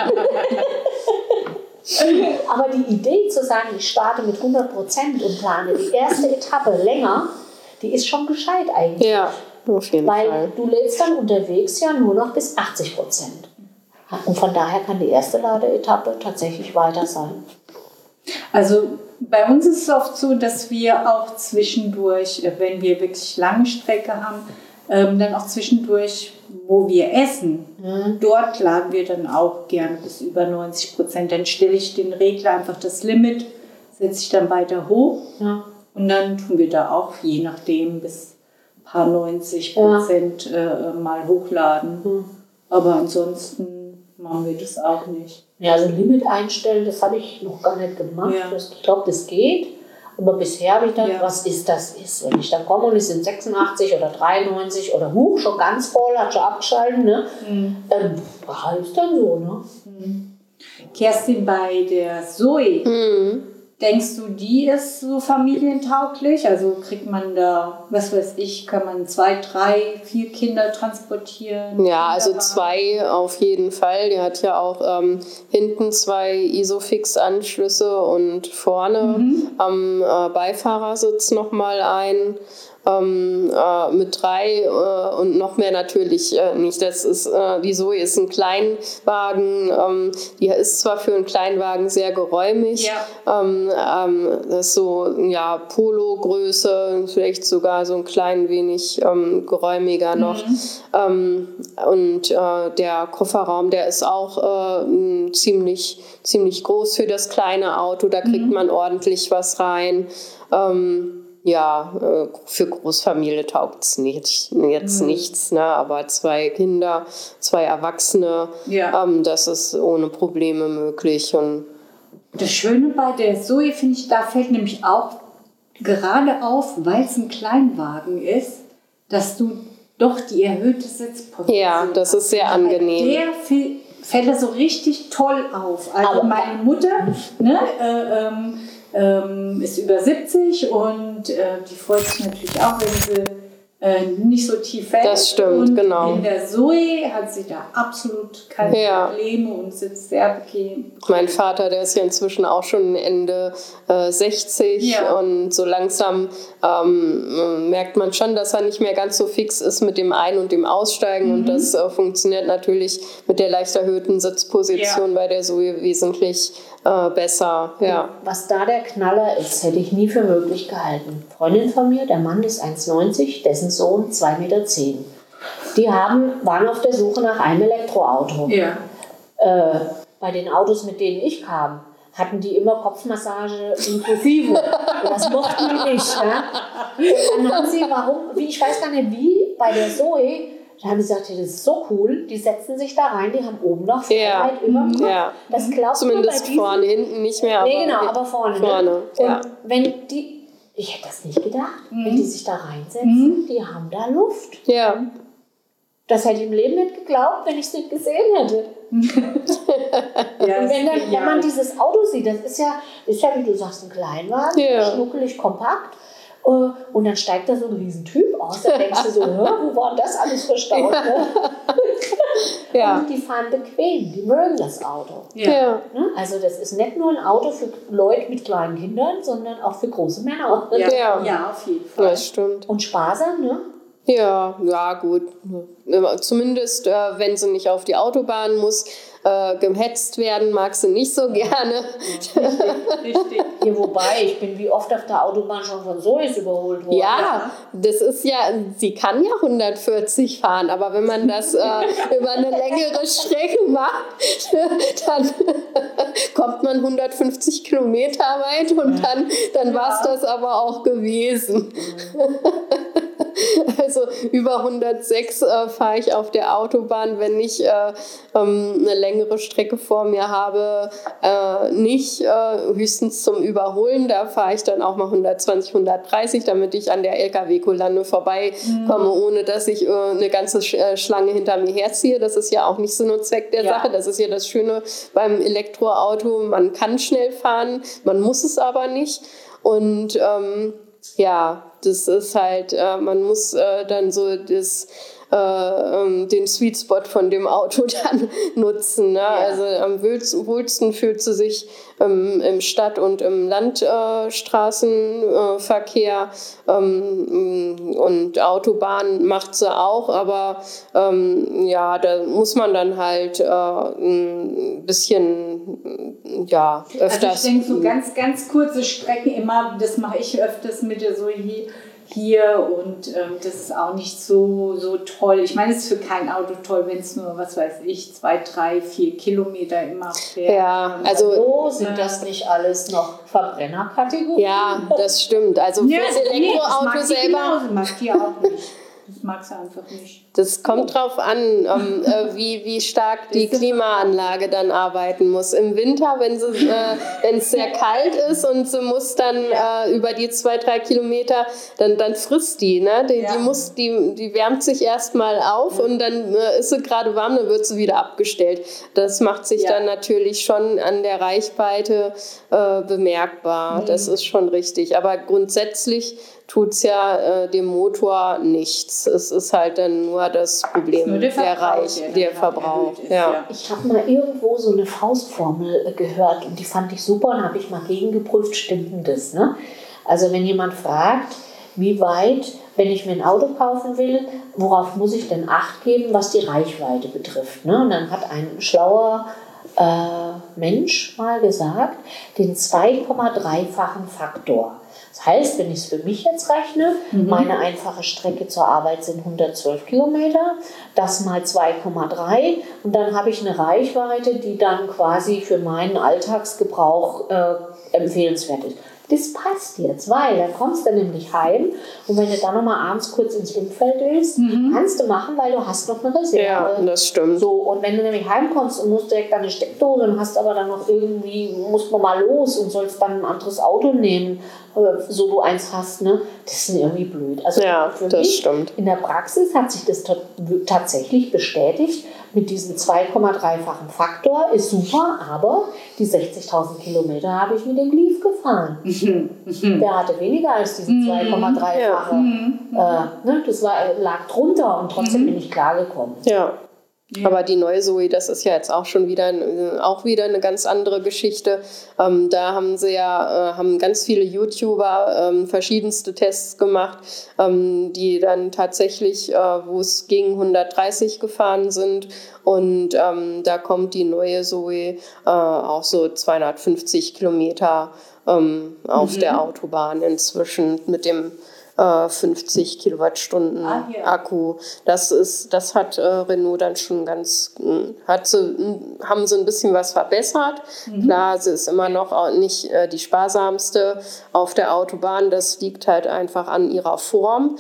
Aber die Idee zu sagen, ich starte mit hundert Prozent und plane die erste Etappe länger, die ist schon gescheit eigentlich. Ja, auf jeden Weil Fall. du lädst dann unterwegs ja nur noch bis achtzig Prozent. Und von daher kann die erste Ladeetappe tatsächlich weiter sein. Also bei uns ist es oft so, dass wir auch zwischendurch, wenn wir wirklich lange Strecke haben, ähm, dann auch zwischendurch, wo wir essen, mhm. dort laden wir dann auch gerne bis über neunzig Prozent. Dann stelle ich den Regler einfach das Limit, setze ich dann weiter hoch ja. und dann tun wir da auch je nachdem bis ein paar neunzig Prozent ja. äh, mal hochladen. Mhm. Aber ansonsten machen wir das auch nicht. Ja, also Limit einstellen, das habe ich noch gar nicht gemacht. Ja. Das, ich glaube, das geht. Aber bisher habe ich dann, Ja. was ist das ist. Wenn ich dann komme und es sind sechsundachtzig oder dreiundneunzig oder huch, schon ganz voll, hat schon abgeschaltet, ne? Mhm. Ähm, war ist dann so, ne? Kerstin, bei der Zoe, Mhm. denkst du, die ist so familientauglich? Also kriegt man da, was weiß ich, kann man zwei, drei, vier Kinder transportieren? Ja, also Kinderwagen? zwei auf jeden Fall. Die hat ja auch ähm, hinten zwei Isofix-Anschlüsse und vorne am äh, Beifahrersitz nochmal ein. Ähm, äh, mit drei äh, und noch mehr natürlich äh, nicht. Das ist, äh, die Zoe ist ein Kleinwagen, ähm, die ist zwar für einen Kleinwagen sehr geräumig, Ja. ähm, ähm, das ist so, ja, Polo-Größe, vielleicht sogar so ein klein wenig ähm, geräumiger noch. Ähm, und äh, der Kofferraum, der ist auch äh, ziemlich, ziemlich groß für das kleine Auto, da kriegt man ordentlich was rein. Ähm, Ja, äh, für Großfamilie taugt es nicht, jetzt Mhm. nichts, ne? Aber zwei Kinder, zwei Erwachsene, Ja. ähm, das ist ohne Probleme möglich. Und Das Schöne bei der Zoe, finde ich, da fällt nämlich auch gerade auf, weil es ein Kleinwagen ist, dass du doch die erhöhte Sitzposition ja, das ist sehr hast. angenehm. Der fäll- fällt das so richtig toll auf. Also Aber- meine Mutter ne, äh, ähm, ähm, ist über siebzig und äh, die freut sich natürlich auch, wenn sie äh, nicht so tief fällt. Das stimmt, und genau. in der Zoe hat sie da absolut keine Ja. Probleme und sitzt sehr bequem. Mein Vater, der ist ja inzwischen auch schon Ende äh, sechzig Ja. und so langsam ähm, merkt man schon, dass er nicht mehr ganz so fix ist mit dem Ein- und dem Aussteigen und das äh, funktioniert natürlich mit der leicht erhöhten Sitzposition bei der Zoe wesentlich äh, besser. Ja. Was da der Knaller ist, hätte ich nie für möglich gehalten. Freundin von mir, der Mann ist eins neunzig, dessen Sohn zwei Meter zehn. Die haben, waren auf der Suche nach einem Elektroauto. Ja. Äh, bei den Autos, mit denen ich kam, hatten die immer Kopfmassage inklusive. Und das mochten die nicht. Ja? Und dann haben sie, warum, wie, ich weiß gar nicht wie, bei der Zoe, da haben sie gesagt, hey, das ist so cool, die setzen sich da rein, die haben oben noch Freiheit Ja. über dem Kopf. Ja. Das glaubt Zumindest man bei diesen, vorne, hinten nicht mehr. Nee, aber- genau, aber vorne. Vorne, ne? ja. Und wenn die, ich hätte das nicht gedacht, wenn die sich da reinsetzen, die haben da Luft. Ja. Das hätte ich im Leben nicht geglaubt, wenn ich es nicht gesehen hätte. Ja, Und wenn, dann, ja. wenn man dieses Auto sieht, das ist ja, ist ja, wie du sagst, ein Kleinwagen, Ja. schnuckelig, kompakt. äh, Und dann steigt da so ein Riesentyp aus. Da denkst du so, hä, wo war das alles verstaut? Ne? Ja. Und die fahren bequem, die mögen das Auto. Ja. Ne? Also das ist nicht nur ein Auto für Leute mit kleinen Kindern, sondern auch für große Männer. Ja. Ja, auf jeden Fall. Das stimmt. Und sparsam, ne? Ja, ja, gut. Zumindest, äh, wenn sie nicht auf die Autobahn muss, äh, gehetzt werden, mag sie nicht so gerne. Richtig. Hier, wobei, ich bin wie oft auf der Autobahn schon von Sois überholt worden. Ja, das ist ja, sie kann ja hundertvierzig fahren, aber wenn man das äh, über eine längere Strecke macht, dann kommt man hundertfünfzig Kilometer weit und dann, dann war es das aber auch gewesen. Also über hundertsechs äh, fahre ich auf der Autobahn, wenn ich äh, ähm, eine längere Strecke vor mir habe, äh, nicht äh, höchstens zum Überholen. Da fahre ich dann auch mal hundertzwanzig, hundertdreißig, damit ich an der L K W-Kolonne vorbeikomme, mhm. ohne dass ich äh, eine ganze Sch äh, Schlange hinter mir herziehe. Das ist ja auch nicht Sinn und Zweck der Ja. Sache. Das ist ja das Schöne beim Elektroauto. Man kann schnell fahren, man muss es aber nicht. Und ähm, ja, das ist halt, äh, man muss äh, dann so das, äh, ähm, den Sweet Spot von dem Auto dann nutzen. Ne? Ja. Also am wohlsten, wohlsten fühlt sie sich ähm, im Stadt- und im Landstraßenverkehr äh, ähm, und Autobahn macht sie auch, aber ähm, ja, da muss man dann halt äh, ein bisschen ja, öfters. Also ich denke, so ganz, ganz kurze Strecken immer, das mache ich öfters mit der so hier, hier und ähm, das ist auch nicht so, so toll. Ich meine, es ist für kein Auto toll, wenn es nur, was weiß ich, zwei, drei, vier Kilometer immer fährt. Ja, also So sind das nicht alles noch Verbrennerkategorien? ja, das stimmt. Also Ja, fürs nee, das Elektroauto mag die selber. genauso, mag die auch nicht. Das mag sie einfach nicht. Das kommt drauf an, ähm, äh, wie, wie stark die Klimaanlage dann arbeiten muss. Im Winter, wenn sie, äh, wenn es sehr kalt ist und sie muss dann äh, über die zwei, drei Kilometer, dann, dann frisst die, ne? Die, Ja. die, muss, die, die wärmt sich erstmal auf und dann äh, ist sie gerade warm, dann wird sie wieder abgestellt. Das macht sich Ja. dann natürlich schon an der Reichweite äh, bemerkbar. Mhm. Das ist schon richtig. Aber grundsätzlich tut es ja äh, dem Motor nichts. Es ist halt dann nur das Problem, Nur der der, Verbrauch, Reich, der der dann Verbrauch. erhöht ist, Ja. ja. Ich habe mal irgendwo so eine Faustformel äh, gehört und die fand ich super und habe ich mal gegengeprüft, stimmt denn das? Ne? Also wenn jemand fragt, wie weit, wenn ich mir ein Auto kaufen will, worauf muss ich denn Acht geben, was die Reichweite betrifft? Ne? Und dann hat ein schlauer äh, Mensch mal gesagt, den zwei Komma drei-fachen Faktor. Das heißt, wenn ich es für mich jetzt rechne, mhm. meine einfache Strecke zur Arbeit sind hundertzwölf Kilometer, das mal zwei Komma drei und dann habe ich eine Reichweite, die dann quasi für meinen Alltagsgebrauch äh, empfehlenswert ist. Das passt jetzt, weil dann kommst du nämlich heim und wenn du dann nochmal abends kurz ins Umfeld willst, mhm. kannst du machen, weil du hast noch eine Reserve. Ja, das stimmt. So, und wenn du nämlich heimkommst und musst direkt eine Steckdose und hast aber dann noch irgendwie, musst noch mal los und sollst dann ein anderes Auto nehmen, so du eins hast, ne? Das ist irgendwie blöd. Also ja, für das mich stimmt. in der Praxis hat sich das t- tatsächlich bestätigt. Mit diesem zwei Komma drei-fachen Faktor ist super, aber die sechzigtausend Kilometer habe ich mit dem Leaf gefahren. Der hatte weniger als diese zwei Komma drei-fache. Ja. Äh, ne? Das war, lag drunter und trotzdem bin ich klargekommen. Ja. Ja. Aber die neue Zoe, das ist ja jetzt auch schon wieder, auch wieder eine ganz andere Geschichte. Ähm, da haben sie ja, äh, haben ganz viele YouTuber ähm, verschiedenste Tests gemacht, ähm, die dann tatsächlich, äh, wo es gegen hundertdreißig gefahren sind. Und ähm, da kommt die neue Zoe äh, auch so zweihundertfünfzig Kilometer ähm, auf mhm. der Autobahn inzwischen mit dem fünfzig Kilowattstunden ah, ja. Akku. Das ist, das hat äh, Renault dann schon ganz, hat sie, haben sie ein bisschen was verbessert. Mhm. Klar, sie ist immer noch auch nicht äh, die sparsamste auf der Autobahn. Das liegt halt einfach an ihrer Form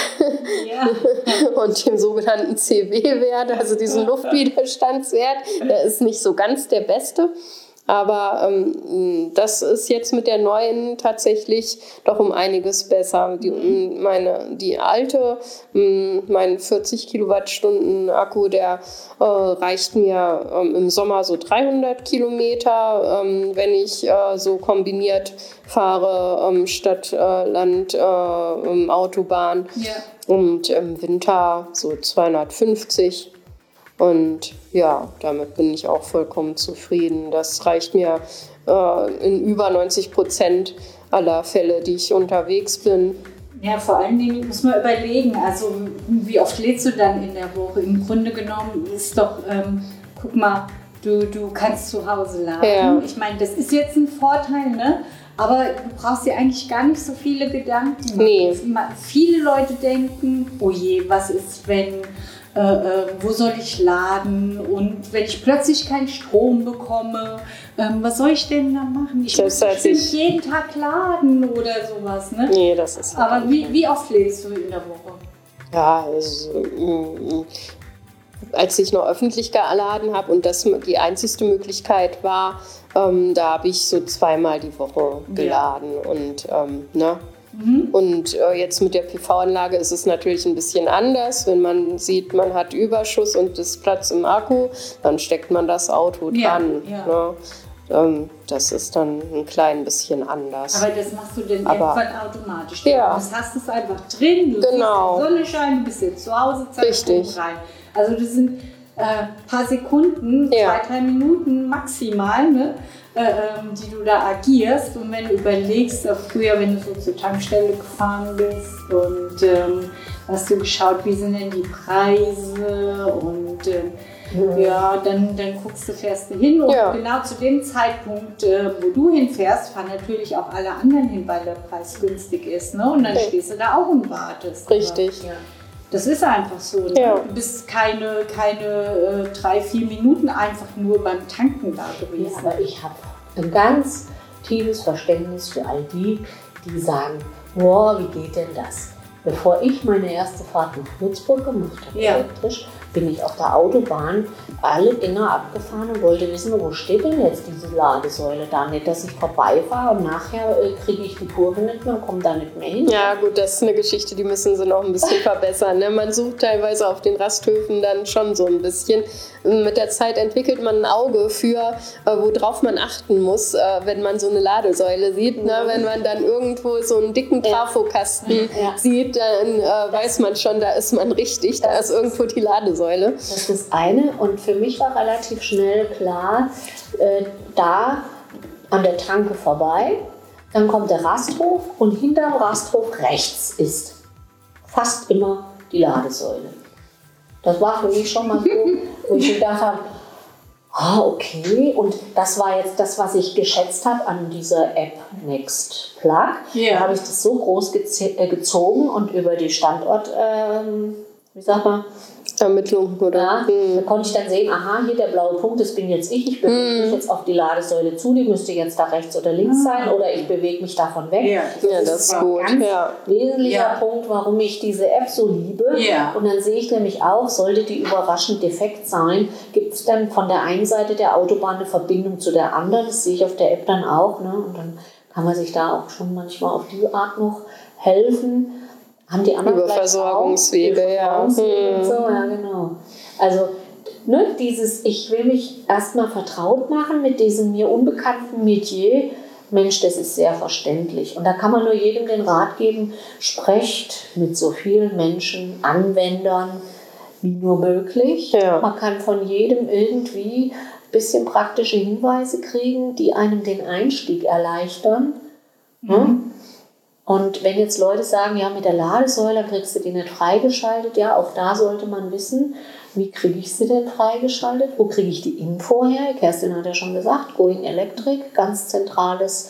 ja. und dem sogenannten C W-Wert, also diesen Luftwiderstandswert. Der ist nicht so ganz der beste. Aber ähm, das ist jetzt mit der neuen tatsächlich doch um einiges besser. Die, meine, die alte, mein vierzig Kilowattstunden Akku, der äh, reicht mir ähm, im Sommer so dreihundert Kilometer, ähm, wenn ich äh, so kombiniert fahre, ähm, Stadt, äh, Land, äh, Autobahn. Ja. Und im Winter so zweihundertfünfzig. Und ja, damit bin ich auch vollkommen zufrieden. Das reicht mir äh, in über neunzig Prozent aller Fälle, die ich unterwegs bin. Ja, vor allen Dingen muss man überlegen, also wie oft lädst du dann in der Woche? Im Grunde genommen ist doch, ähm, guck mal, du, du kannst zu Hause laden. Ja. Ich meine, das ist jetzt ein Vorteil, ne? Aber du brauchst dir eigentlich gar nicht so viele Gedanken machen. Nee. Viele Leute denken, oh je, was ist, wenn... Äh, äh, wo soll ich laden und wenn ich plötzlich keinen Strom bekomme, ähm, was soll ich denn da machen? Ich muss bestimmt ich jeden Tag laden oder sowas. Ne? Nee, das ist Aber wie, wie oft lädst du in der Woche? Ja, also, äh, als ich noch öffentlich geladen habe und das die einzigste Möglichkeit war, ähm, da habe ich so zweimal die Woche geladen. Ja. Und ähm, ne? Mhm. Und äh, jetzt mit der P V-Anlage ist es natürlich ein bisschen anders. Wenn man sieht, man hat Überschuss und ist Platz im Akku, dann steckt man das Auto dran. Ja, ja. Ne? Ähm, das ist dann ein klein bisschen anders. Aber das machst du dann Aber, irgendwann automatisch. Ja. Du hast es einfach drin, du genau. siehst die Sonne scheinen, du bist jetzt zu Hause, zack, rein. Also das sind ein äh, paar Sekunden, ja. zwei, drei Minuten maximal, ne? die du da agierst. Und wenn du überlegst, auch früher, wenn du so zur Tankstelle gefahren bist und ähm, hast du geschaut, wie sind denn die Preise und ähm, mhm. ja, dann, dann guckst du, fährst du hin und ja. genau zu dem Zeitpunkt, äh, wo du hinfährst, fahren natürlich auch alle anderen hin, weil der Preis günstig ist, ne? Und dann okay. stehst du da auch und wartest. Richtig. Ja. Das ist einfach so. Ne? Ja. Du bist keine, keine äh, drei, vier Minuten einfach nur beim Tanken da gewesen. Ja, aber ich habe ein ganz tiefes Verständnis für all die, die sagen, boah, wie geht denn das? bevor ich meine erste Fahrt nach Würzburg gemacht habe, Ja. elektrisch, bin ich auf der Autobahn alle Dinger abgefahren und wollte wissen, wo steht denn jetzt diese Ladesäule da? Nicht, dass ich vorbeifahre und nachher äh, kriege ich die Kurve nicht mehr und komme da nicht mehr hin. Ja gut, das ist eine Geschichte, die müssen sie noch ein bisschen verbessern. Ne? Man sucht teilweise auf den Rasthöfen dann schon so ein bisschen. Mit der Zeit entwickelt man ein Auge für, äh, worauf man achten muss, äh, wenn man so eine Ladesäule sieht. Ne? Wenn man dann irgendwo so einen dicken Trafokasten Ja. sieht, dann äh, weiß man schon, da ist man richtig, da ist irgendwo die Ladesäule. Das ist das eine. Und für mich war relativ schnell klar, äh, da an der Tanke vorbei, dann kommt der Rasthof und hinterm Rasthof rechts ist fast immer die Ladesäule. Das war für mich schon mal so, wo ich gedacht habe, ah, okay. Und das war jetzt das, was ich geschätzt habe an dieser App Next Plug. Ja. Da habe ich das so groß geze- äh, gezogen und über die Standort, ähm, wie sagt man, Ermittlung, oder? ja, Hm. da konnte ich dann sehen, aha, hier der blaue Punkt, das bin jetzt ich, ich bewege mich jetzt auf die Ladesäule zu, die müsste jetzt da rechts oder links sein oder ich bewege mich davon weg. Ja, Ja, das ist gut. Ganz Ja. wesentlicher Ja. Punkt, warum ich diese App so liebe. Ja. Und dann sehe ich nämlich auch, sollte die überraschend defekt sein, gibt es dann von der einen Seite der Autobahn eine Verbindung zu der anderen. Das sehe ich auf der App dann auch. Ne? Und dann kann man sich da auch schon manchmal auf die Art noch helfen. Haben die anderen Über vielleicht Versorgungswege, auch, ja. Versorgungswege und Hm. so, ja, genau. Also, ne, dieses, ich will mich erstmal vertraut machen mit diesem mir unbekannten Metier. Mensch, das ist sehr verständlich. Und da kann man nur jedem den Rat geben, sprecht mit so vielen Menschen, Anwendern, wie nur möglich. Ja. Man kann von jedem irgendwie ein bisschen praktische Hinweise kriegen, die einem den Einstieg erleichtern. Mhm. Und wenn jetzt Leute sagen, ja, mit der Ladesäule kriegst du die nicht freigeschaltet, ja, auch da sollte man wissen, wie kriege ich sie denn freigeschaltet? Wo kriege ich die Info her? Kerstin hat ja schon gesagt, Going Electric, ganz zentrales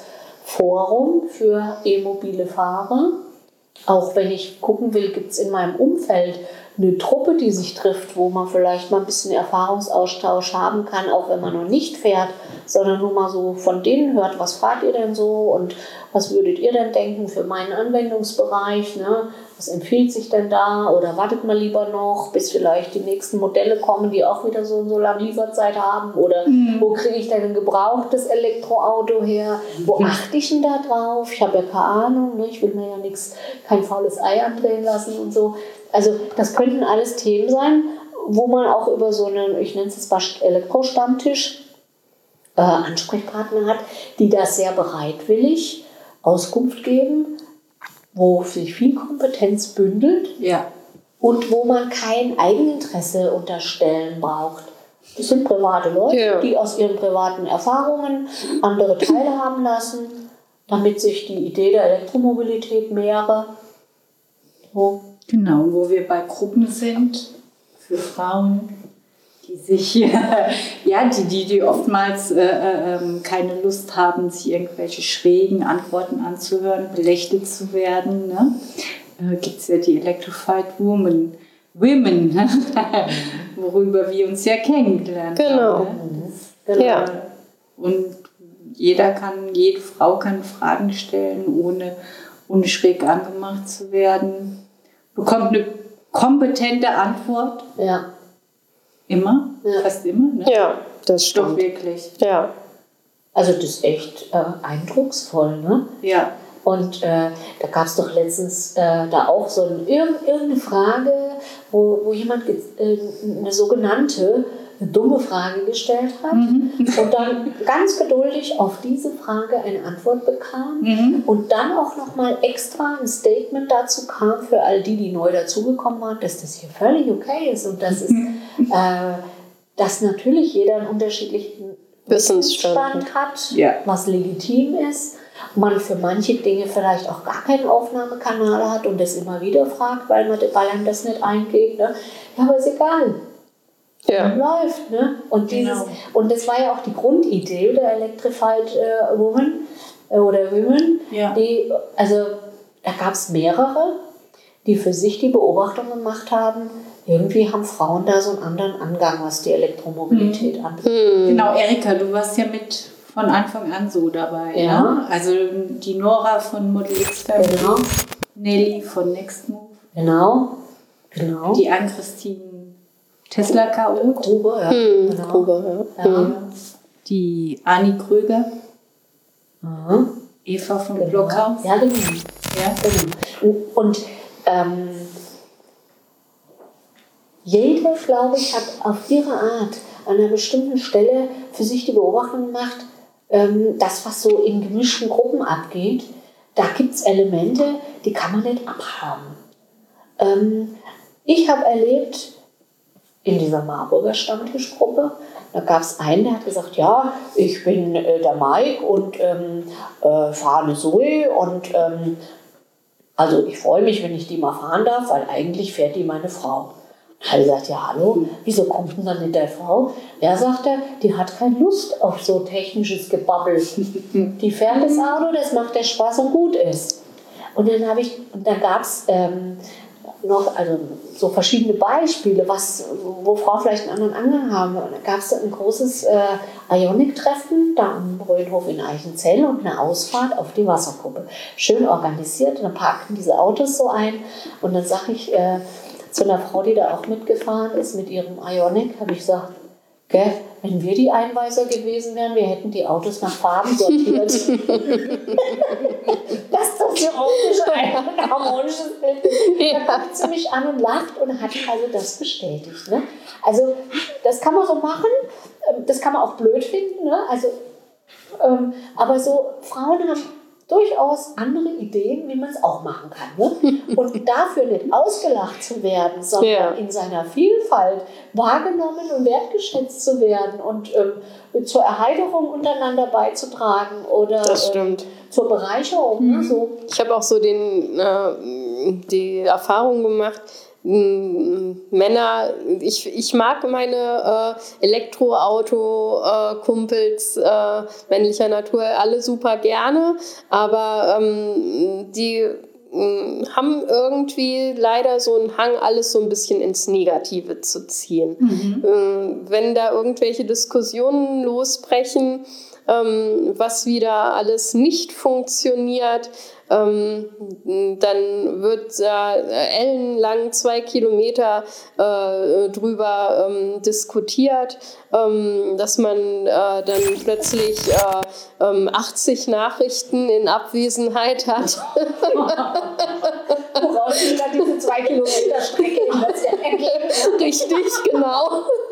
Forum für e-mobile Fahrer. Auch wenn ich gucken will, gibt es in meinem Umfeld eine Truppe, die sich trifft, wo man vielleicht mal ein bisschen Erfahrungsaustausch haben kann, auch wenn man noch nicht fährt, sondern nur mal so von denen hört, was fahrt ihr denn so und was würdet ihr denn denken für meinen Anwendungsbereich, ne? Was empfiehlt sich denn da oder wartet mal lieber noch, bis vielleicht die nächsten Modelle kommen, die auch wieder so und so lange Lieferzeit haben oder mhm. wo kriege ich denn ein gebrauchtes Elektroauto her, wo mhm. achte ich denn da drauf, ich habe ja keine Ahnung, ne? Ich will mir ja nichts, kein faules Ei andrehen lassen und so. Also das könnten alles Themen sein, wo man auch über so einen, ich nenne es jetzt mal Elektrostammtisch, äh, Ansprechpartner hat, die das sehr bereitwillig Auskunft geben, wo sich viel Kompetenz bündelt Ja. und wo man kein Eigeninteresse unterstellen braucht. Das sind private Leute, Ja. die aus ihren privaten Erfahrungen andere teilhaben lassen, damit sich die Idee der Elektromobilität mehre. So. Genau, wo wir bei Gruppen sind für Frauen, die sich, ja, die, die, die oftmals äh, äh, keine Lust haben, sich irgendwelche schrägen Antworten anzuhören, belächelt zu werden. Ne? Äh, gibt es ja die Electrified Women, Women, ne? worüber wir uns ja kennengelernt Genau. haben. Ne? Das, äh, Ja. Und jeder kann, jede Frau kann Fragen stellen, ohne, ohne schräg angemacht zu werden. Bekommt eine kompetente Antwort. Ja. Immer, Ja. fast immer. Ne? Ja, das Doch stimmt. wirklich. Ja. Also das ist echt äh, eindrucksvoll, ne? Ja. Und äh, da gab es doch letztens äh, da auch so ein, irg- irgendeine Frage, wo, wo jemand ge- äh, eine sogenannte eine dumme Frage gestellt hat Mhm. und dann ganz geduldig auf diese Frage eine Antwort bekam Mhm. und dann auch nochmal extra ein Statement dazu kam für all die, die neu dazugekommen waren, dass das hier völlig okay ist und dass, es, äh, dass natürlich jeder einen unterschiedlichen Wissensstand Wissensstand hat, Ja. was legitim ist. Man für manche Dinge vielleicht auch gar keinen Aufnahmekanal hat und das immer wieder fragt, weil man weil einem das nicht eingeht. Ne? Ja, aber ist egal. Ja. Läuft. Ne? Und, dieses, Genau. und das war ja auch die Grundidee der Electrified äh, Woman äh, oder Women. Ja. Die, also da gab es mehrere, die für sich die Beobachtung gemacht haben, irgendwie haben Frauen da so einen anderen Angang, was die Elektromobilität Mhm. anbelangt. Genau, Erika, du warst ja mit von Anfang an so dabei. Ja. Ne? Also die Nora von Model X, Genau. Nelly von Nextmove Genau, genau. Die Ann-Christine Tesla-Chaot. Gruber, ja. Hm, genau. Gruber, ja. Ja. Hm. Die Ani Kröger. Aha. Eva von Genau. Blockhaus. Ja, genau. Ja. genau. Und ähm, jede, glaube ich, hat auf ihre Art an einer bestimmten Stelle für sich die Beobachtung gemacht, ähm, das, was so in gemischten Gruppen abgeht, da gibt es Elemente, die kann man nicht abhaben. Ähm, ich habe erlebt, in dieser Marburger Stammtischgruppe, da gab es einen, der hat gesagt, ja, ich bin äh, der Mike und ähm, äh, fahre eine Zoe und ähm, also ich freue mich, wenn ich die mal fahren darf, weil eigentlich fährt die meine Frau. Da habe ich gesagt, ja hallo, wieso kommt denn dann nicht der Frau? Ja, sagt er, die hat keine Lust auf so technisches Gebabbel. Die fährt das Auto, das macht der Spaß und gut ist. Und dann habe ich, und dann gab es ähm, noch also so verschiedene Beispiele, was, wo Frauen vielleicht einen anderen Angang haben. Und da gab es ein großes äh, Ionic-Treffen da am Röhnhof in Eichenzell und eine Ausfahrt auf die Wasserkuppe. Schön organisiert, und dann parkten diese Autos so ein und dann sage ich äh, zu einer Frau, die da auch mitgefahren ist mit ihrem Ionic, habe ich gesagt, gell, wenn wir die Einweiser gewesen wären, wir hätten die Autos nach Farben sortiert. Dass das hier optisch ein harmonisches Bild ist. Da guckt sie mich an und lacht und hat also das bestätigt. Ne? Also das kann man so machen, das kann man auch blöd finden. Ne? Also, ähm, aber so Frauen haben durchaus andere Ideen, wie man es auch machen kann. Ne? Und dafür nicht ausgelacht zu werden, sondern Ja. in seiner Vielfalt wahrgenommen und wertgeschätzt zu werden und ähm, zur Erheiterung untereinander beizutragen oder Das stimmt. ähm, zur Bereicherung. Mhm. Ne? So. Ich habe auch so den, äh, die Erfahrung gemacht, m, Männer, ich, ich mag meine äh, Elektroauto-Kumpels äh, männlicher Natur alle super gerne, aber ähm, die mh, haben irgendwie leider so einen Hang, alles so ein bisschen ins Negative zu ziehen. Mhm. Ähm, wenn da irgendwelche Diskussionen losbrechen, ähm, was wieder alles nicht funktioniert, ähm, dann wird da äh, ellenlang zwei Kilometer äh, drüber ähm, diskutiert, ähm, dass man äh, dann plötzlich äh, ähm, achtzig Nachrichten in Abwesenheit hat. Woraus sich dann diese zwei Kilometer Strecke ergeben. Richtig, genau.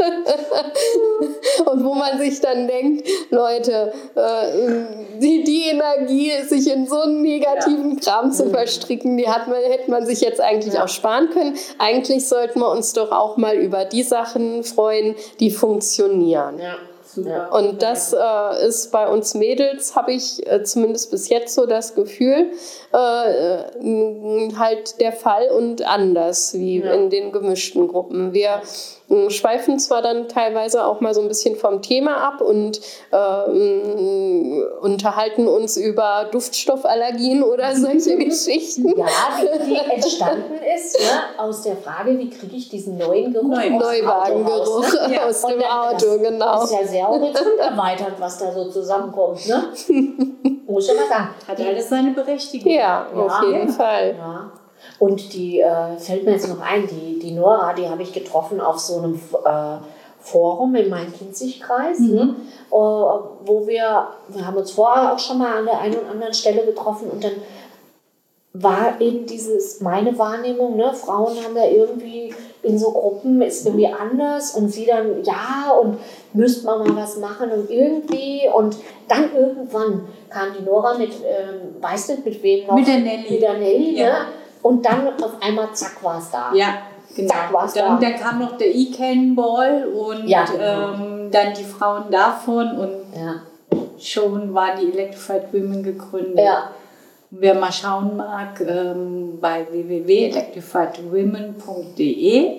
Und wo man sich dann denkt, Leute, äh, die, die Energie, sich in so einen negativen Kram zu verstricken, die hat man, hätte man sich jetzt eigentlich Ja. auch sparen können. Eigentlich sollten wir uns doch auch mal über die Sachen freuen, die funktionieren. Ja. Super. Und das äh, ist bei uns Mädels, habe ich äh, zumindest bis jetzt so das Gefühl, äh, äh, halt der Fall und anders wie Ja. in den gemischten Gruppen. Wir äh, schweifen zwar dann teilweise auch mal so ein bisschen vom Thema ab und äh, unterhalten uns über Duftstoffallergien oder solche Geschichten. Ja, die, die entstanden ist ne, aus der Frage, wie kriege ich diesen neuen Geruch Neu- aus dem Neuwagengeruch Auto raus, ne? Ja. aus Und dem dann- Auto, das genau. ist ja sehr horizonterweiternd, was da so zusammenkommt. Ne? Muss ich mal sagen. Hat alles seine Berechtigung. Ja, auf jeden ja. Fall. Ja. Und die, äh, fällt mir jetzt noch ein, die, die Nora, die habe ich getroffen auf so einem äh, Forum in meinem Kinzigkreis, ne? äh, wo wir, wir haben uns vorher auch schon mal an der einen oder anderen Stelle getroffen und dann war eben dieses, meine Wahrnehmung, ne, Frauen haben da irgendwie in so Gruppen, ist irgendwie anders und sie dann, ja, und müsste man mal was machen und irgendwie und dann irgendwann kam die Nora mit, ähm, weißt du, mit wem noch? Mit der Nelly. Mit der Nelly, Ja. ne? Und dann auf einmal, zack, war es da. Ja, genau. Zack, war's Dann, da. dann kam noch der E-Cannonball und Ja, genau. ähm, dann die Frauen davon und Ja. schon war die Electrified Women gegründet. Ja. Wer mal schauen mag, ähm, bei w w w punkt electrified women punkt d e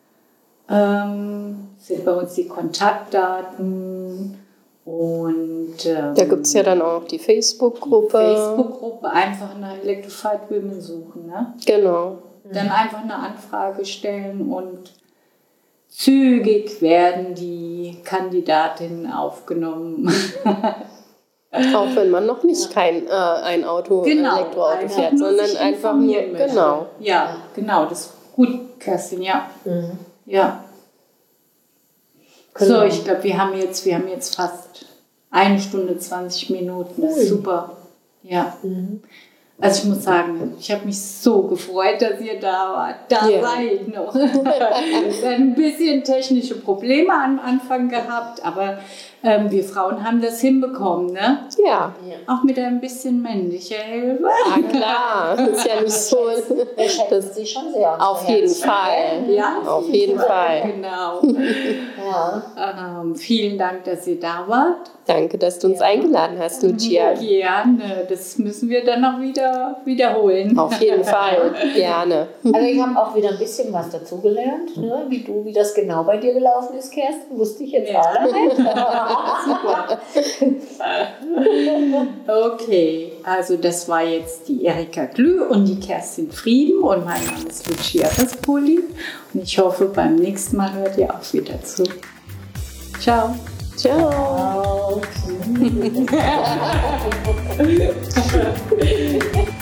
ähm, sind bei uns die Kontaktdaten und ähm, Da gibt es ja dann auch die Facebook-Gruppe. Facebook-Gruppe, einfach nach Electrified Women suchen. Ne? Genau. Dann einfach eine Anfrage stellen und zügig werden die Kandidatinnen aufgenommen. Auch wenn man noch nicht kein äh, ein Auto, Genau, Elektroauto einfach fährt, nur sondern sich einfach nur, informieren möchte. genau. Ja, genau, das ist gut, Kerstin, ja. Mhm. Ja. Genau. So, ich glaube, wir haben jetzt, wir haben jetzt fast eine Stunde, zwanzig Minuten. Das ist super. Ja. Mhm. Also ich muss sagen, ich habe mich so gefreut, dass ihr da wart. Da Ja. seid noch. Wir hatten ein bisschen technische Probleme am Anfang gehabt, aber ähm, wir Frauen haben das hinbekommen, ne? Ja, Auch mit ein bisschen männlicher Hilfe. ja klar. Das ist ja nicht so. Wir schätzen sie schon sehr. unsere Auf jeden Herzen. Fall. Ja, Auf jeden Fall. Genau. Ja. Ähm, vielen Dank, dass ihr da wart. Danke, dass du uns eingeladen hast, Lucia. Gerne, das müssen wir dann noch wieder wiederholen. Auf jeden Fall, gerne. Also ich habe auch wieder ein bisschen was dazugelernt, ne? Wie du, wie das genau bei dir gelaufen ist, Kerstin, wusste ich jetzt Ja. auch nicht. Okay, also das war jetzt die Erika Glü und die Kerstin Frieden und mein Name ist Lucia Rispoli und ich hoffe, beim nächsten Mal hört ihr auch wieder zu. Ciao. Ciao. Wow.